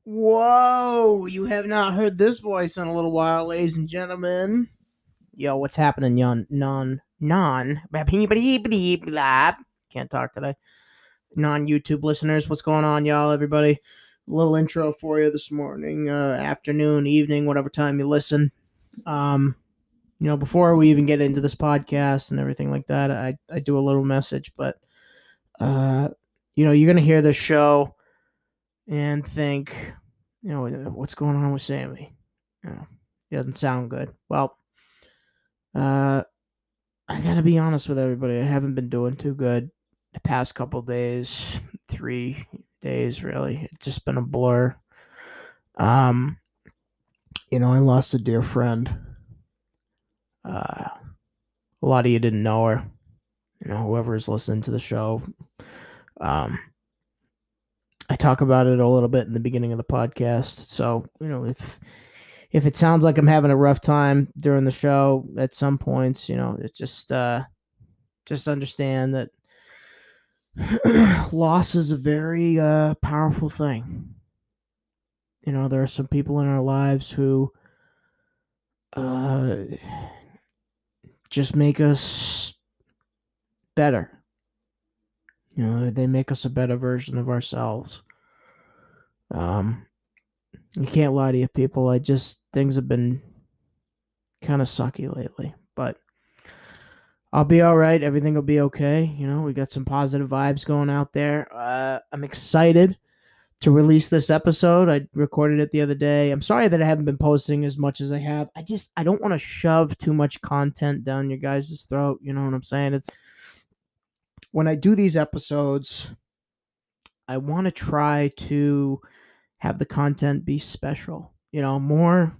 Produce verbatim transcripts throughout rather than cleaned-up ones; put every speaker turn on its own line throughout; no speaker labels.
Whoa, you have not heard this voice in a little while, ladies and gentlemen. Yo, what's happening, yon non non can't talk today. Non YouTube listeners, what's going on, y'all? Everybody, a little intro for you this morning, uh, afternoon, evening, whatever time you listen. Um, you know, before we even get into this podcast and everything like that, I I do a little message, but uh, you know, you're gonna hear this show and think, you know, what's going on with Sammy? You know, he doesn't sound good. Well, uh, I gotta be honest with everybody. I haven't been doing too good the past couple days, three days really. It's just been a blur. Um, you know, I lost a dear friend. Uh, a lot of you didn't know her. You know, whoever is listening to the show. Um, I talk about it a little bit in the beginning of the podcast. So, you know, if if it sounds like I'm having a rough time during the show at some points, you know, it's just uh just understand that loss is a very uh powerful thing. You know, there are some people in our lives who uh just make us better. You know, they make us a better version of ourselves. Um you can't lie to you people. I just things have been kind of sucky lately, but I'll be all right. Everything will be okay. You know, we got some positive vibes going out there. Uh, I'm excited to release this episode. I recorded it the other day. I'm sorry that I haven't been posting as much as I have. I just I don't want to shove too much content down your guys' throat. You know what I'm saying? It's when I do these episodes, I want to try to have the content be special. You know, more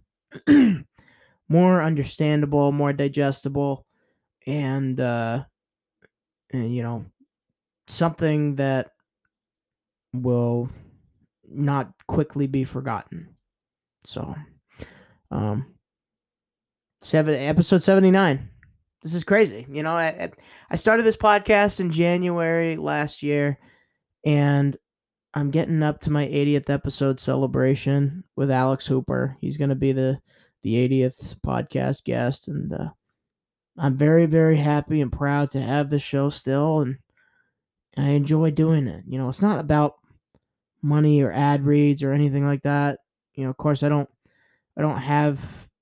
more understandable, more digestible, and uh, and you know something that will not quickly be forgotten. So, um, seven episode seventy nine. This is crazy. You know, I I started this podcast in January last year, and I'm getting up to my eightieth episode celebration with Alex Hooper. He's going to be the the eightieth podcast guest, and uh, I'm very very happy and proud to have this show still, and I enjoy doing it. You know, it's not about money or ad reads or anything like that. You know, of course, I don't I don't have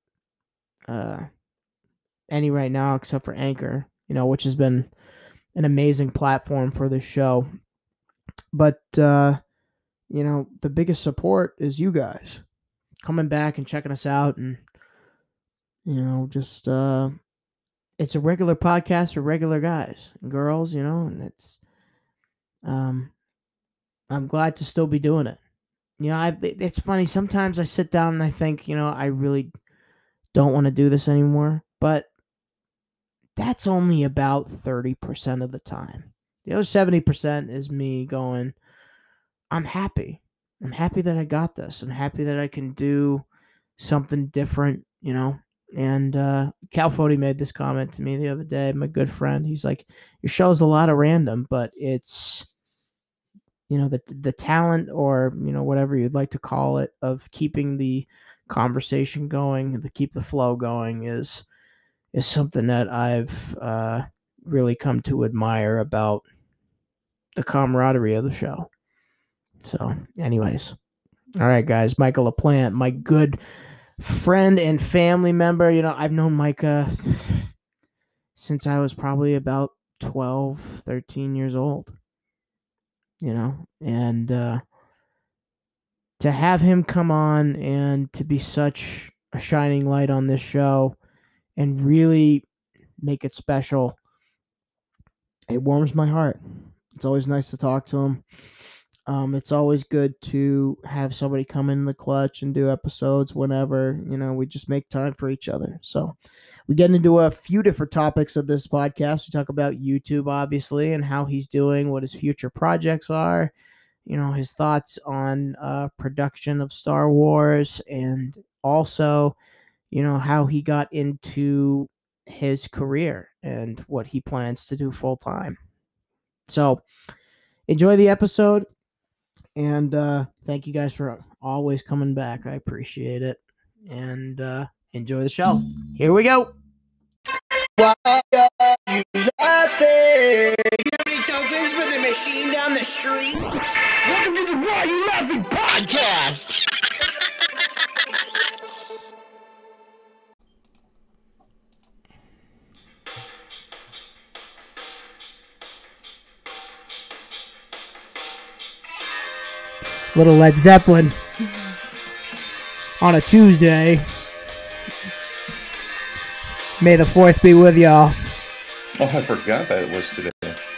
uh, any right now except for Anchor. You know, which has been an amazing platform for this show. But uh, you know, the biggest support is you guys coming back and checking us out, and you know, just uh, it's a regular podcast for regular guys and girls. You know, and it's um, I'm glad to still be doing it. You know, I it's funny. Sometimes I sit down and I think, you know, I really don't want to do this anymore. But that's only about thirty percent of the time. The other seventy percent is me going, I'm happy. I'm happy that I got this. I'm happy that I can do something different, you know. And uh, Cal Fody made this comment to me the other day, my good friend. He's like, your show's a lot of random, but it's, you know, the the talent or, you know, whatever you'd like to call it of keeping the conversation going, to keep the flow going is is something that I've uh, really come to admire about the camaraderie of the show. So, anyways, all right, guys, Michael LaPlante, my good friend and family member. You know, I've known Micah since I was probably about twelve, thirteen years old, you know, and uh, to have him come on and to be such a shining light on this show and really make it special, it warms my heart. It's always nice to talk to him. Um, it's always good to have somebody come in the clutch and do episodes whenever, you know, we just make time for each other. So we get into a few different topics of this podcast. We talk about YouTube, obviously, and how he's doing, what his future projects are, you know, his thoughts on uh, production of Star Wars, and also, you know, how he got into his career and what he plans to do full time. So enjoy the episode. And uh, thank you guys for always coming back. I appreciate it. And uh, enjoy the show. Here we go.
Why are you laughing?
You have any tokens for the machine down the street?
Welcome to the Why You Laughing podcast.
Little Led Zeppelin on a Tuesday. May the fourth be with y'all.
Oh, I forgot that it was today.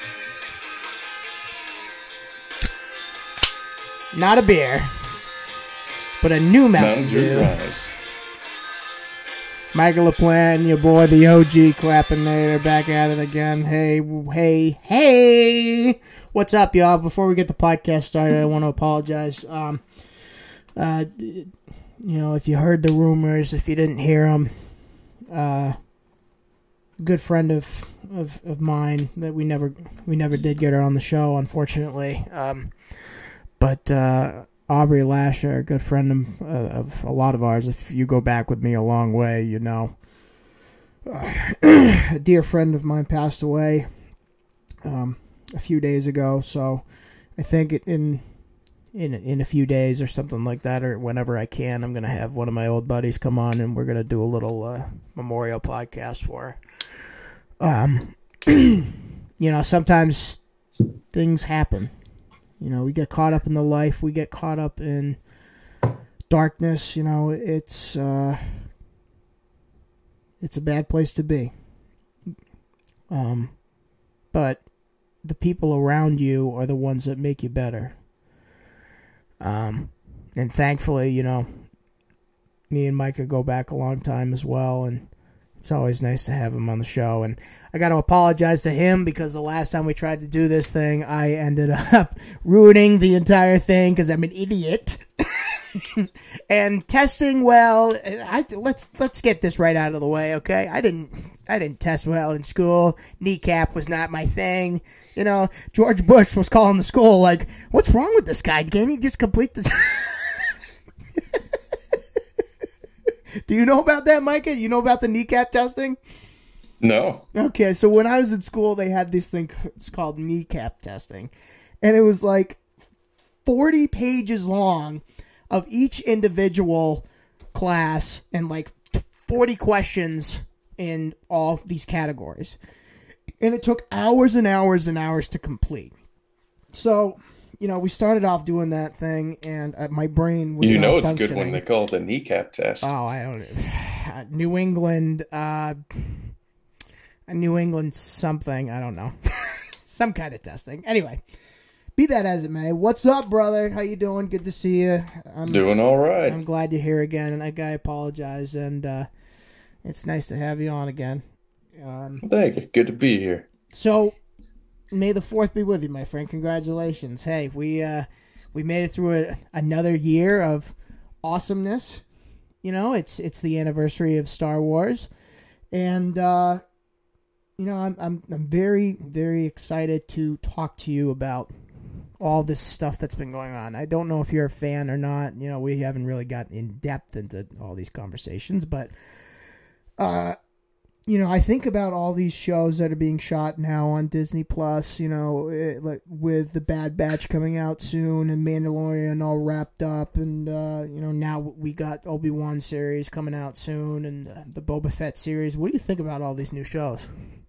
Not a beer, but a new Mountain
Mountain Dew
Dew.
Rise.
Michael LaPlante, your boy, the O G Clappinator, back at it again. Hey, hey, hey! What's up, y'all? Before we get the podcast started, I want to apologize. Um, uh, you know, if you heard the rumors, if you didn't hear them, uh, a good friend of, of of mine that we never we never did get her on the show, unfortunately. Um, but uh, Aubrey Lasher, a good friend of, uh, of a lot of ours. If you go back with me a long way, you know. Uh, a dear friend of mine passed away um, a few days ago, so I think in in in a few days or something like that, or whenever I can, I'm gonna have one of my old buddies come on, and we're gonna do a little uh, memorial podcast for her. Um, you know, sometimes things happen. You know, we get caught up in the life. We get caught up in darkness. You know, it's uh, it's a bad place to be. Um, but the people around you are the ones that make you better. Um, and thankfully, you know, me and Micah go back a long time as well, and it's always nice to have him on the show. And I got to apologize to him because the last time we tried to do this thing, I ended up ruining the entire thing because I'm an idiot. And testing well, I, let's let's get this right out of the way, okay? I didn't I didn't test well in school. Kneecap was not my thing. You know, George Bush was calling the school like, "What's wrong with this guy? Can't he just complete this?" Do you know about that, Micah? You know about the kneecap testing?
No.
Okay, so when I was in school, they had this thing it's called kneecap testing. And it was like forty pages long of each individual class and like forty questions in all these categories. And it took hours and hours and hours to complete. So, you know, we started off doing that thing, and uh, my brain was
You know
not
it's good when
functioning.
they call it a kneecap test.
Oh, I don't know. New England, uh, New England something. I don't know. Some kind of testing. Anyway, be that as it may. What's up, brother? How you doing? Good to see you. I'm,
Doing all right.
I'm glad you're here again, and I, I apologize, and uh, it's nice to have you on again. Um,
Thank you. Good to be here.
So, may the fourth be with you, my friend. Congratulations. Hey, we uh, we made it through a, another year of awesomeness. You know, it's it's the anniversary of Star Wars, and uh, you know, I'm I'm I'm very very excited to talk to you about all this stuff that's been going on. I don't know if you're a fan or not. You know, we haven't really gotten in depth into all these conversations, but uh. You know, I think about all these shows that are being shot now on Disney Plus, you know, it, like with The Bad Batch coming out soon and Mandalorian all wrapped up. And, uh, you know, now we got Obi-Wan series coming out soon and uh, the Boba Fett series. What do you think about all these new shows?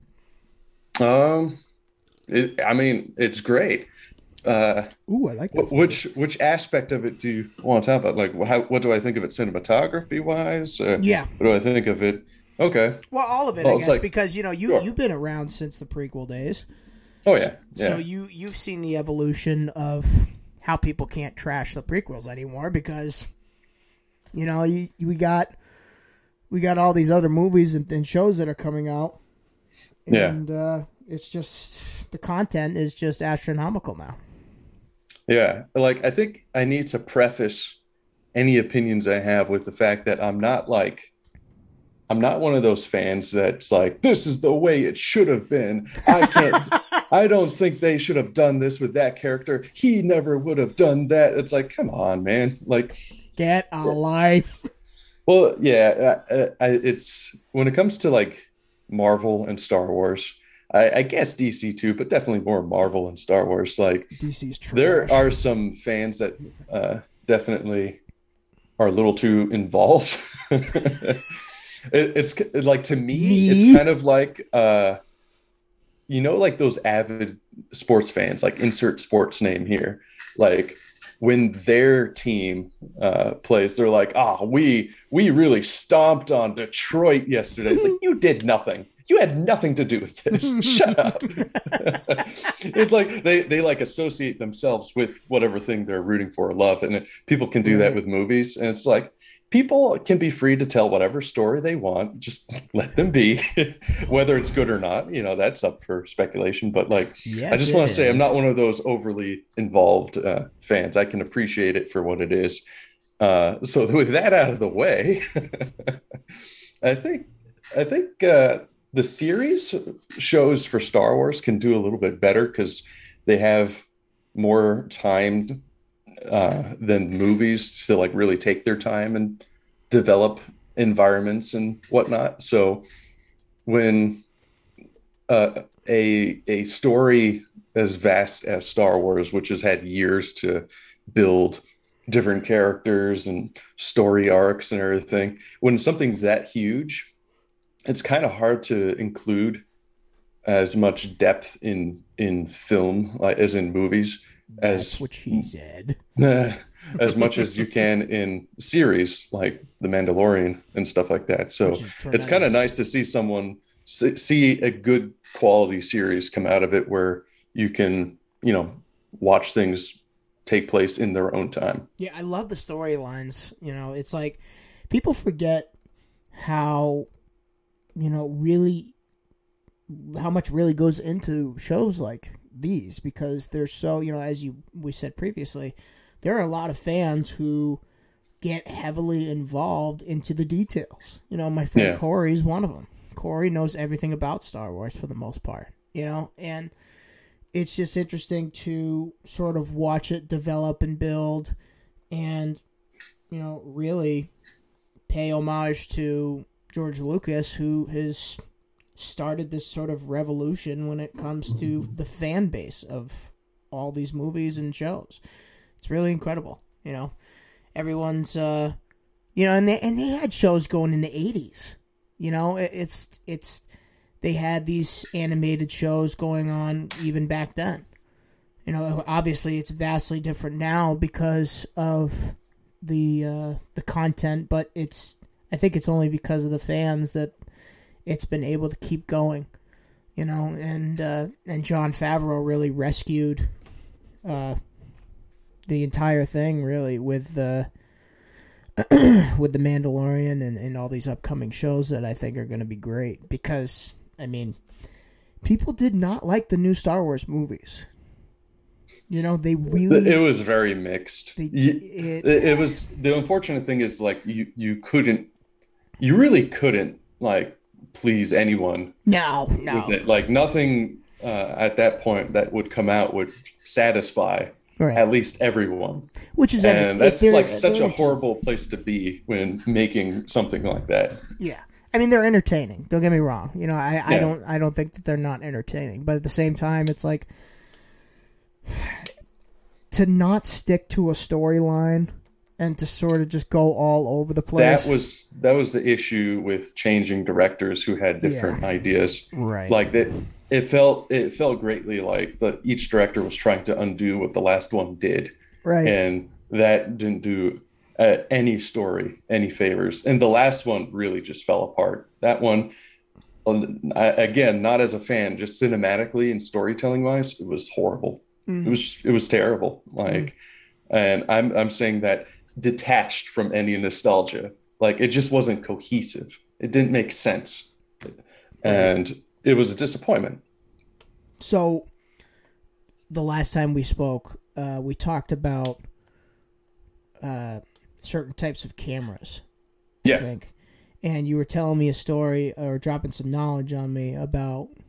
Um, it, I mean, it's great. Uh,
Ooh, I like that.
wh- which which aspect of it do you want to talk about? Like, how, what do I think of it cinematography wise? Uh,
Yeah.
What do I think of it? Okay.
Well, all of it,
Well,
I
it's
guess,
like-
because, you know, you,
Sure.
you've been around since the prequel days.
Oh yeah. Yeah.
So you, you've seen the evolution of how people can't trash the prequels anymore because, you know, you, we got we got all these other movies and, and shows that are coming out.
Yeah.
And uh, it's just, the content is just astronomical now.
Yeah, like I think I need to preface any opinions I have with the fact that I'm not like I'm not one of those fans that's like, this is the way it should have been. I can't I don't think they should have done this with that character. He never would have done that. It's like, come on, man. Like,
get a life.
Well, yeah, I, I, it's when it comes to like Marvel and Star Wars, I, I guess D C too, but definitely more Marvel and Star Wars. Like
D C's trash.
There are some fans that uh, definitely are a little too involved. it, it's like to me,
me,
it's kind of like uh, you know, like those avid sports fans, like insert sports name here, like. When their team uh, plays, they're like, "Ah, oh, we we really stomped on Detroit yesterday." It's like you did nothing. You had nothing to do with this. Shut up. It's like they they like associate themselves with whatever thing they're rooting for or love, and people can do that with movies. And it's like people can be free to tell whatever story they want. Just let them be, whether it's good or not. You know, that's up for speculation. But like,
yes,
I just want to
is.
say, I'm not one of those overly involved uh, fans. I can appreciate it for what it is. Uh, so with that out of the way, I think I think uh, the series shows for Star Wars can do a little bit better because they have more time uh than movies to like really take their time and develop environments and whatnot. So when uh, a a story as vast as Star Wars, which has had years to build different characters and story arcs and everything, when something's that huge, it's kind of hard to include as much depth in in film like as in movies.
That's
as
what she said.
As much as you can in series like The Mandalorian and stuff like that. So it's kind of nice to see someone see a good quality series come out of it where you can, you know, watch things take place in their own time.
Yeah, I love the storylines. You know, it's like people forget how, you know, really how much really goes into shows like these because they're so, you know, as you we said previously, there are a lot of fans who get heavily involved into the details. You know, my friend yeah. Corey is one of them. Corey knows everything about Star Wars for the most part, you know, and it's just interesting to sort of watch it develop and build and, you know, really pay homage to George Lucas, who has started this sort of revolution when it comes to the fan base of all these movies and shows. It's really incredible, you know. Everyone's, uh, you know, and they and they had shows going in the eighties. You know, it, it's it's they had these animated shows going on even back then. You know, obviously it's vastly different now because of the uh, the content, but it's I think it's only because of the fans that it's been able to keep going, you know, and uh, and Jon Favreau really rescued uh, the entire thing, really, with the with the Mandalorian and, and all these upcoming shows that I think are going to be great. Because, I mean, people did not like the new Star Wars movies. You know, they really...
It was very mixed. They, it, it, it was... The unfortunate thing is, like, you, you couldn't... You really couldn't, like, please anyone.
No, no.
Like nothing uh, at that point that would come out would satisfy right. at least everyone.
Which is,
and
every,
that's like
they're,
such
they're
a horrible place to be when making something like that.
Yeah, I mean they're entertaining. Don't get me wrong. You know, I,
yeah.
I don't I don't think that they're not entertaining, but at the same time, it's like to not stick to a storyline. And to sort of just go all over the place.
That was that was the issue with changing directors who had different yeah. ideas.
Right.
Like that, it felt it felt greatly like the each director was trying to undo what the last one did.
Right.
And that didn't do uh, any story any favors. And the last one really just fell apart. That one, I, again, not as a fan, just cinematically and storytelling wise, it was horrible. Mm. It was it was terrible. Like, mm. and I'm I'm saying that. Detached from any nostalgia, like it just wasn't cohesive. It didn't make sense, and it was a disappointment.
So, the last time we spoke, uh, we talked about uh, certain types of cameras.
Yeah,
I think, and you were telling me a story or dropping some knowledge on me about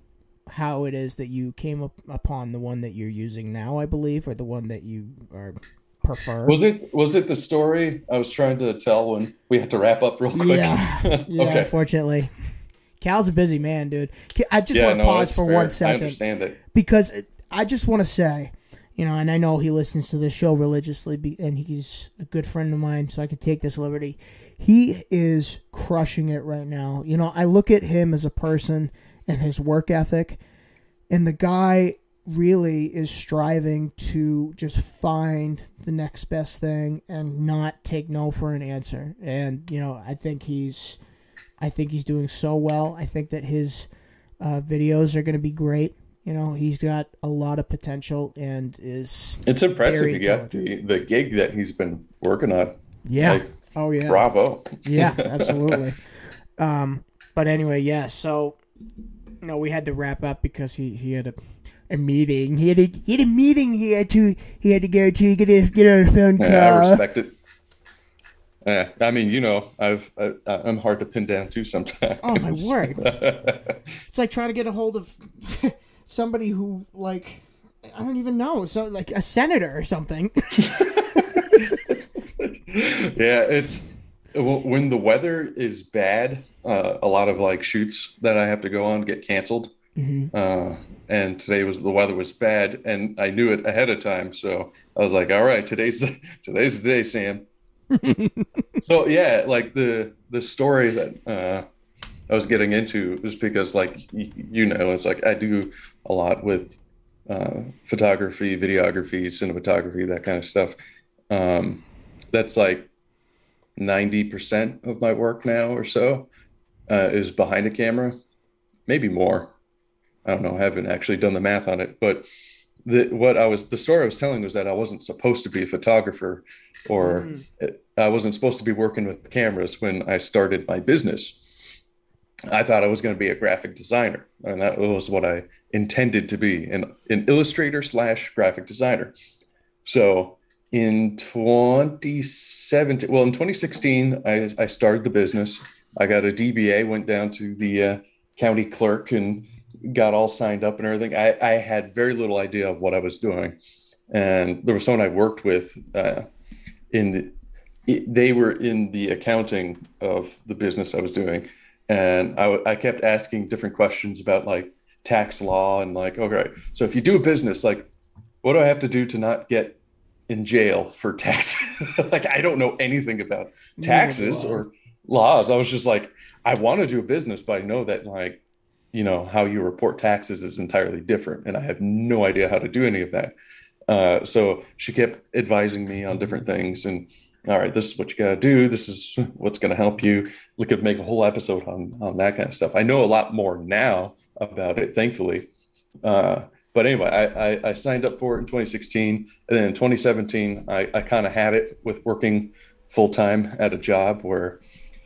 how it is that you came up upon the one that you're using now, I believe, or the one that you are prefer.
Was it was it the story I was trying to tell when we had to wrap up real quick?
Yeah, yeah.
Okay.
Unfortunately, Cal's a busy man, dude. I just
Yeah,
want to
no,
pause
that's
for
fair.
one
I
second
understand it.
because I just want to say, you know, and I know he listens to this show religiously, be- and he's a good friend of mine, so I could take this liberty. He is crushing it right now. You know, I look at him as a person and his work ethic, and the guy really is striving to just find the next best thing and not take no for an answer. And, you know, I think he's I think he's doing so well. I think that his uh, videos are going to be great. You know, he's got a lot of potential and is
It's impressive
very
you got the, the gig that he's been working on.
Yeah.
Like,
oh, yeah.
bravo.
Yeah, absolutely. um, but anyway, yeah, so, you know, we had to wrap up because he, he had a, a meeting. He had a, he had a meeting he had to he had to go to, get, a, get on a phone call.
Yeah, I respect it. Yeah, I mean, you know, I've I, I'm hard to pin down too sometimes.
Oh, my word. It's like trying to get a hold of somebody who, like, I don't even know, so like a senator or something.
Yeah, it's when the weather is bad, uh, a lot of like shoots that I have to go on get canceled. Mm-hmm. Uh, and today was the weather was bad, and I knew it ahead of time, so I was like, "All right, today's today's the day, Sam." So yeah, like the the story that uh, I was getting into was because, like, y- you know, it's like I do a lot with uh, photography, videography, cinematography, that kind of stuff. Um, that's like ninety percent of my work now or so uh, is behind a camera, maybe more. I don't know. I haven't actually done the math on it, but the, what I was, the story I was telling was that I wasn't supposed to be a photographer, or mm. I wasn't supposed to be working with cameras when I started my business. I thought I was going to be a graphic designer, and that was what I intended to be, an, an illustrator slash graphic designer. So in twenty seventeen, well, in twenty sixteen, I, I started the business. I got a D B A, went down to the uh, county clerk and got all signed up and everything. I, I had very little idea of what I was doing. And there was someone I worked with uh, in the, it, they were in the accounting of the business I was doing. And I, I kept asking different questions about like tax law and like, okay, so if you do a business, like, what do I have to do to not get in jail for tax? Like, I don't know anything about taxes wow. or laws. I was just like, I want to do a business, but I know that, like, you know, how you report taxes is entirely different. And I have no idea how to do any of that. Uh, so she kept advising me on different things. And all right, this is what you got to do. This is what's going to help you. We could make a whole episode on, on that kind of stuff. I know a lot more now about it, thankfully. Uh, but anyway, I, I, I signed up for it in twenty sixteen. And then in twenty seventeen, I, I kind of had it with working full time at a job where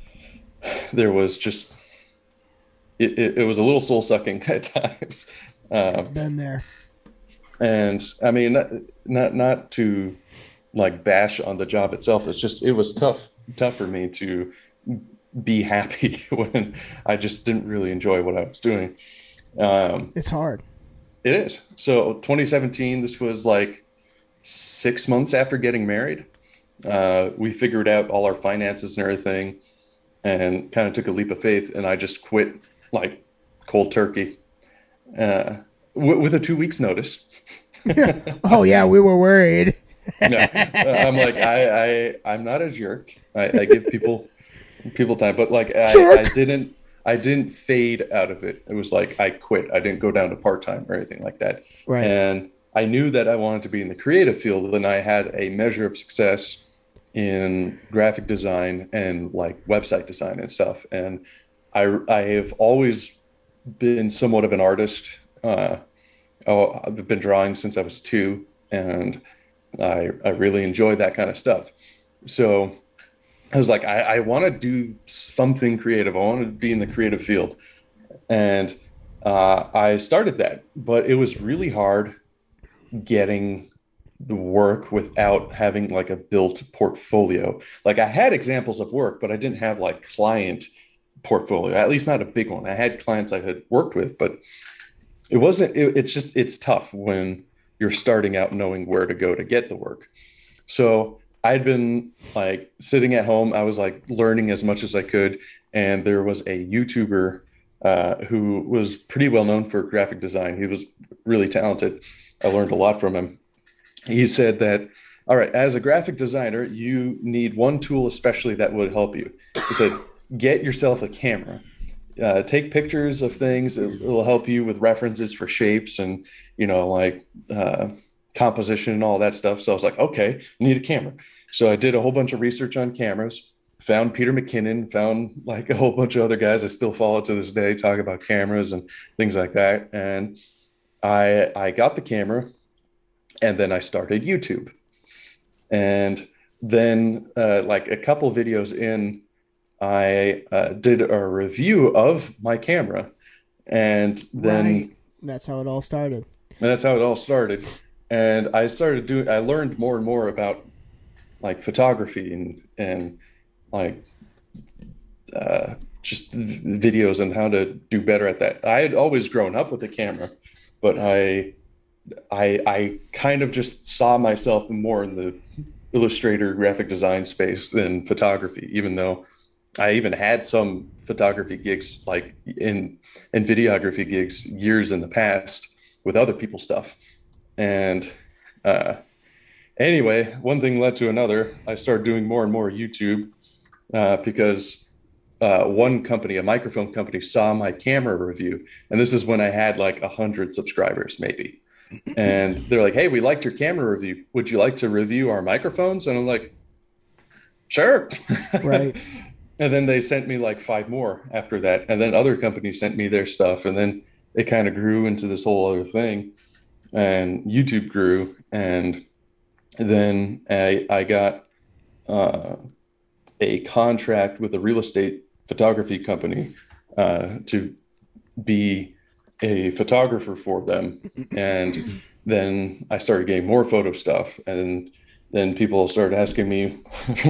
there was just, It, it, it was a little soul sucking at times. Um,
Been there.
And I mean, not, not, not to like bash on the job itself. It's just, it was tough, tough for me to be happy when I just didn't really enjoy what I was doing. Um,
it's hard.
It is. So twenty seventeen, this was like six months after getting married. Uh, we figured out all our finances and everything and kind of took a leap of faith. And I just quit like cold turkey uh w- with a two weeks notice.
Oh yeah, we were worried.
No, I'm like I, I I'm not a jerk. I, I give people people time, but like I, I didn't I didn't fade out of it. It was like I quit. I didn't go down to part time or anything like that.
Right.
And I knew that I wanted to be in the creative field, and I had a measure of success in graphic design and like website design and stuff. And I, I have always been somewhat of an artist. Uh, oh, I've been drawing since I was two, and I, I really enjoy that kind of stuff. So I was like, I, I want to do something creative. I want to be in the creative field. And uh, I started that, but it was really hard getting the work without having like a built portfolio. Like I had examples of work, but I didn't have like client portfolio, at least not a big one. I had clients I had worked with, but it wasn't, it, it's just, it's tough when you're starting out knowing where to go to get the work. So I'd been like sitting at home. I was like learning as much as I could. And there was a YouTuber uh, who was pretty well known for graphic design. He was really talented. I learned a lot from him. He said that, all right, as a graphic designer, you need one tool especially that would help you. He said, get yourself a camera. Uh, take pictures of things. It will help you with references for shapes and, you know, like uh, composition and all that stuff. So I was like, okay, I need a camera. So I did a whole bunch of research on cameras, found Peter McKinnon, found like a whole bunch of other guys I still follow to this day, talk about cameras and things like that. And I I got the camera, and then I started YouTube. And then uh, like a couple videos in, I uh, did a review of my camera, and then
Right. That's how it all started.
and that's how it all started. And I started doing, I learned more and more about like photography and, and like uh, just v- videos and how to do better at that. I had always grown up with a camera, but I, I, I kind of just saw myself more in the illustrator graphic design space than photography, even though I even had some photography gigs, like in in videography gigs years in the past with other people's stuff. And uh, anyway, one thing led to another. I started doing more and more YouTube uh, because uh, one company, a microphone company, saw my camera review, and this is when I had like a hundred subscribers, maybe. And they're like, "Hey, we liked your camera review. Would you like to review our microphones?" And I'm like, "Sure."
Right.
And then they sent me like five more after that. And then other companies sent me their stuff. And then it kind of grew into this whole other thing. And YouTube grew. And then I, I got uh, a contract with a real estate photography company uh, to be a photographer for them. And then I started getting more photo stuff. And then people started asking me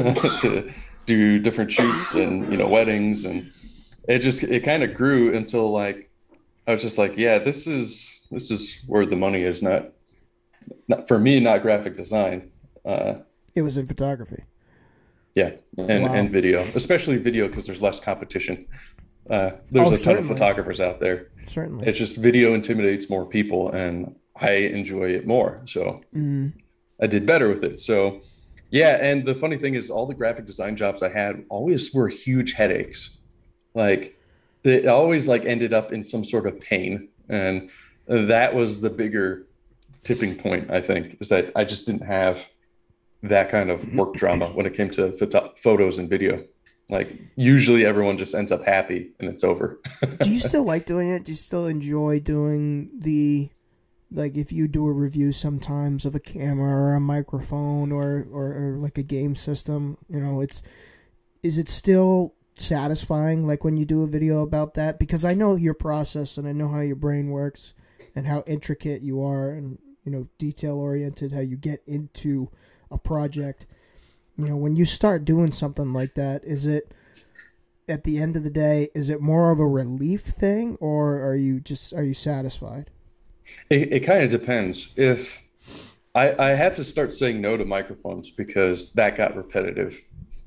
to do different shoots and, you know, weddings, and it just it kind of grew until like I was just like, yeah, this is this is where the money is, not not for me, not graphic design. Uh,
It was in photography.
yeah, and
Wow.
and video, especially video, because there's less competition. Uh, there's
Oh,
a ton
certainly.
of photographers out there.
Certainly.
It's just video intimidates more people, and I enjoy it more. So
Mm.
I did better with it. So yeah, and the funny thing is all the graphic design jobs I had always were huge headaches. Like it always like ended up in some sort of pain. And that was the bigger tipping point, I think, is that I just didn't have that kind of work drama when it came to photo- photos and video. Like usually everyone just ends up happy and it's over.
Do you still like doing it? Do you still enjoy doing the, like, if you do a review sometimes of a camera or a microphone or, or, or like a game system, you know, it's, is it still satisfying, like when you do a video about that? Because I know your process and I know how your brain works and how intricate you are and, you know, detail oriented, how you get into a project. You know, when you start doing something like that, is it, at the end of the day, is it more of a relief thing, or are you just, are you satisfied?
It, it kind of depends. If I, I had to start saying no to microphones because that got repetitive.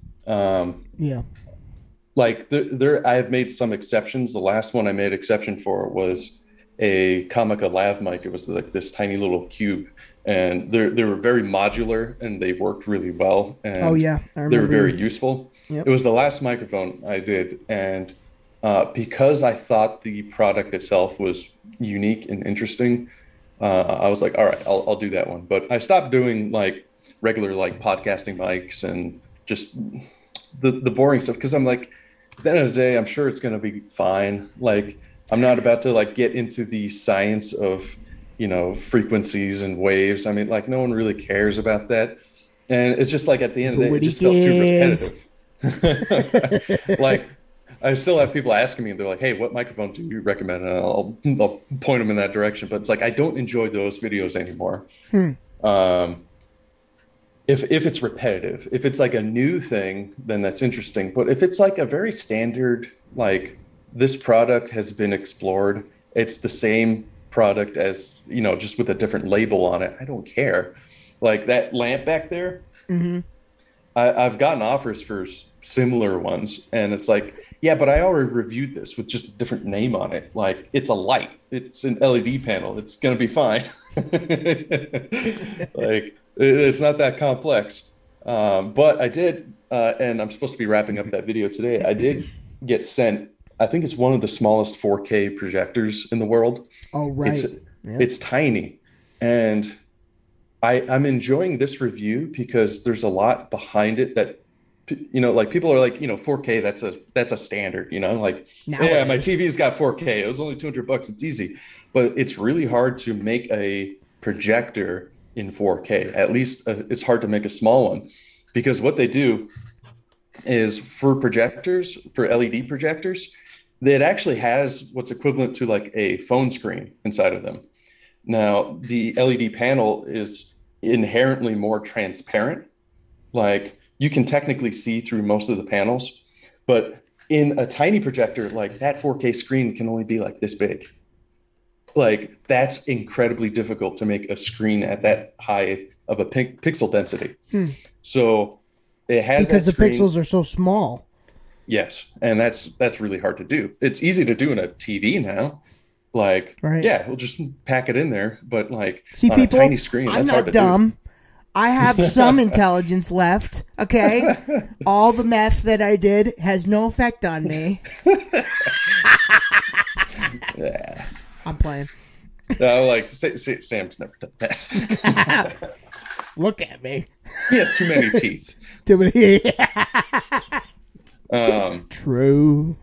Um,
Yeah.
like there, there, I have made some exceptions. The last one I made exception for was a Comica lav mic. It was like this tiny little cube, and they they were very modular and they worked really well. And
Oh yeah, I
they were
remember.
very useful.
Yep.
It was the last microphone I did, and uh, because I thought the product itself was unique and interesting, uh, I was like, all right, I'll I'll do that one. But I stopped doing like regular like podcasting mics and just the the boring stuff, because I'm like, at the end of the day, I'm sure it's gonna be fine. Like I'm not about to like get into the science of, you know, frequencies and waves. I mean, like no one really cares about that. And it's just like at the end of the day, it
Nobody
just felt too
cares.
repetitive. Like I still have people asking me, and they're like, hey, what microphone do you recommend? And I'll, I'll point them in that direction. But it's like, I don't enjoy those videos anymore.
Hmm.
Um, if, if it's repetitive, if it's like a new thing, then that's interesting. But if it's like a very standard, like this product has been explored, it's the same product as, you know, just with a different label on it. I don't care. Like that lamp back there.
Mm-hmm.
I, I've gotten offers for similar ones, and it's like, yeah, but I already reviewed this with just a different name on it. Like, it's a light. It's an L E D panel. It's going to be fine. Like, it's not that complex. Um, but I did, uh, and I'm supposed to be wrapping up that video today. I did get sent, I think it's one of the smallest four K projectors in the world.
Oh, right.
It's,
yeah.
it's tiny. And I, I'm enjoying this review because there's a lot behind it that, you know, like people are like, you know, four K, that's a that's a standard, you know, like,
Nowadays.
yeah, my T V's got four K. It was only two hundred bucks. It's easy. But it's really hard to make a projector in four K. At least uh, it's hard to make a small one, because what they do is for projectors, for L E D projectors, it actually has what's equivalent to like a phone screen inside of them. Now, the L E D panel is inherently more transparent. Like, you can technically see through most of the panels, but in a tiny projector, like that four K screen can only be like this big. Like, that's incredibly difficult to make a screen at that high of a pi- pixel density.
Hmm.
So it has
because the
screen,
pixels are so small.
Yes, and that's that's really hard to do. It's easy to do in a T V now. Like,
right.
yeah, we'll just pack it in there. But like,
see,
on
people,
a tiny screen,
I'm
that's
not
hard to
dumb.
do.
I have some intelligence left. Okay, all the meth that I did has no effect on me.
Yeah,
I'm playing.
No, like say, say, Sam's never done that.
Look at me.
He has too many teeth.
Too many.
um,
True.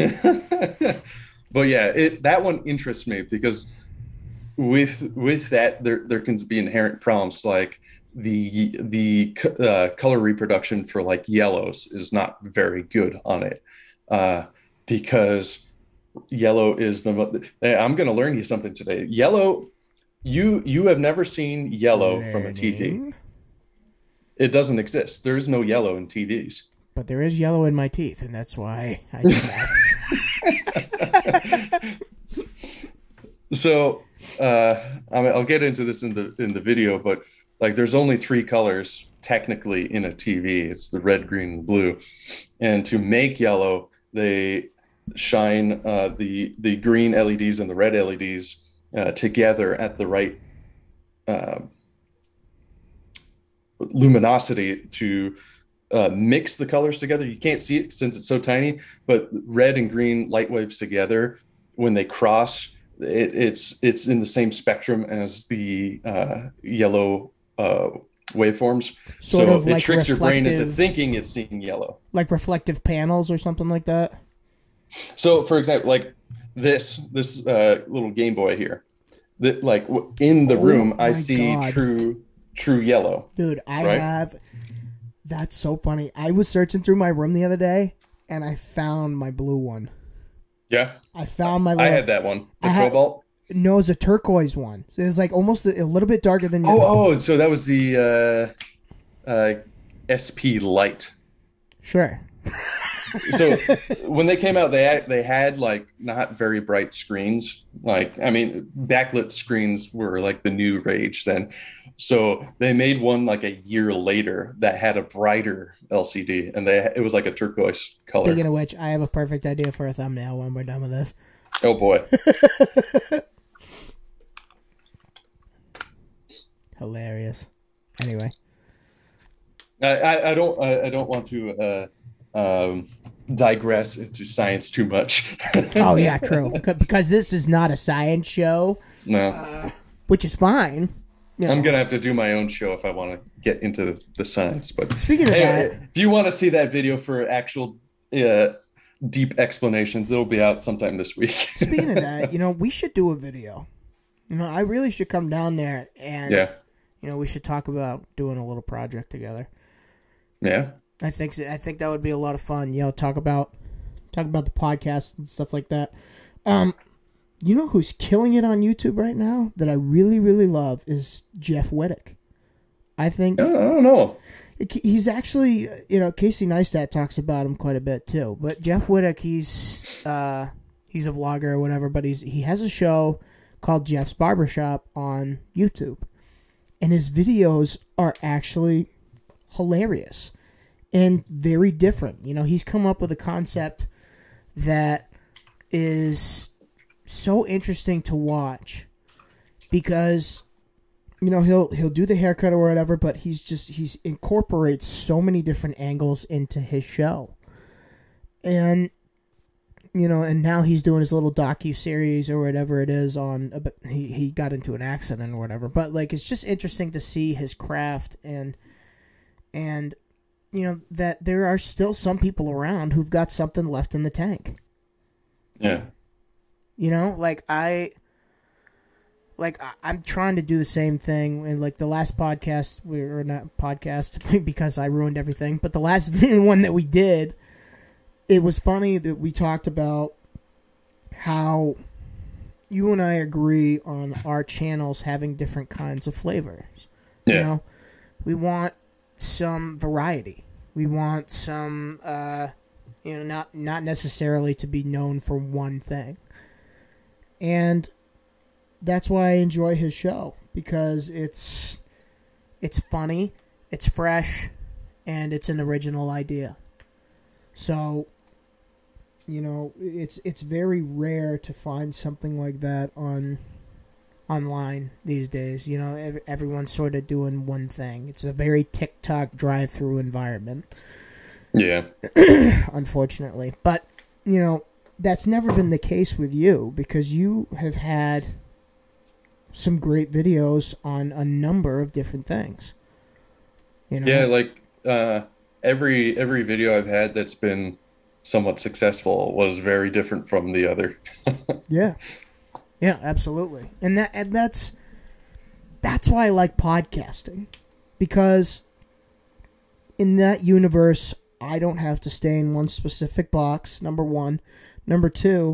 But yeah, it that one interests me because with with that there there can be inherent problems, like the the uh, color reproduction for like yellows is not very good on it, uh, because yellow is the mo- I'm going to learn you something today. Yellow, you you have never seen yellow
Learning.
from a T V. It doesn't exist. There is no yellow in T Vs.
But there is yellow in my teeth, and that's why I do that.
So uh, I mean, I'll get into this in the in the video, but like, there's only three colors technically in a T V. It's the red, green, and blue. And to make yellow, they shine uh, the the green L E Ds and the red L E Ds uh, together at the right uh, luminosity to uh, mix the colors together. You can't see it since it's so tiny, but red and green light waves together, when they cross, it, it's it's in the same spectrum as the uh, yellow uh, waveforms.
Sort
so
of
it
like
tricks your brain into
reflective-
thinking it's seeing yellow.
Like reflective panels or something like that.
So, for example, like this this uh, little Game Boy here, that like w- in the
Oh
room, I
my
see
God.
true true yellow.
Dude, I
Right?
have... That's so funny. I was searching through my room the other day, and I found my blue one.
Yeah,
I found my
I
little...
had that one. The
I had-
Cobalt.
No, it's a turquoise one. So it was like almost a, a little bit darker than your...
Oh, oh, so that was the uh, uh, S P Lite.
Sure.
So when they came out, they had, they had like not very bright screens. Like, I mean, backlit screens were like the new rage then. So they made one like a year later that had a brighter L C D, and they it was like a turquoise color.
Speaking of which, I have a perfect idea for a thumbnail when we're done with this.
Oh boy.
Hilarious. Anyway.
I, I, I don't I, I don't want to uh, um, digress into science too much.
Oh, yeah, true. Because this is not a science show,
No,
which is fine. You know.
I'm gonna have to do my own show if I want to get into the science. But
Speaking of
anyway,
that,
if you want to see that video for actual uh, deep explanations, it'll be out sometime this week.
speaking of that, you know, we should do a video. You know, I really should come down there and,
Yeah,
you know, we should talk about doing a little project together.
yeah.
I think so- I think that would be a lot of fun. You know, talk about talk about the podcast and stuff like that. Um, you know who's killing it on YouTube right now that I really really love is Jeff Wittick. I think
I don't, I don't know.
he's actually, you know, Casey Neistat talks about him quite a bit too. But Jeff Wittick, he's uh, he's a vlogger or whatever, but he's he has a show called Jeff's Barbershop on YouTube. And his videos are actually hilarious and very different. You know, he's come up with a concept that is so interesting to watch because, you know, he'll he'll do the haircut or whatever, but he's just he's incorporates so many different angles into his show. And you know, and now he's doing his little docu-series or whatever it is on, he, he got into an accident or whatever. But, like, it's just interesting to see his craft and, and, you know, that there are still some people around who've got something left in the tank.
Yeah.
You know, like, I, like, I, I'm trying to do the same thing. And, like, the last podcast, we were not podcast because I ruined everything, but the last one that we did, it was funny that we talked about how you and I agree on our channels having different kinds of flavors.
Yeah.
You know, we want some variety. We want some, uh, you know, not not necessarily to be known for one thing. And that's why I enjoy his show, because it's it's funny, it's fresh, and it's an original idea. So, you know, it's it's very rare to find something like that on online these days. You know, ev- everyone's sort of doing one thing. It's a very TikTok drive-through environment.
Yeah.
Unfortunately. But, you know, that's never been the case with you, because you have had some great videos on a number of different things. You know?
Yeah, like uh, every every video I've had that's been somewhat successful was very different from the other.
Yeah. Yeah, absolutely. And that and that's that's why I like podcasting. Because in that universe, I don't have to stay in one specific box, number one. Number two,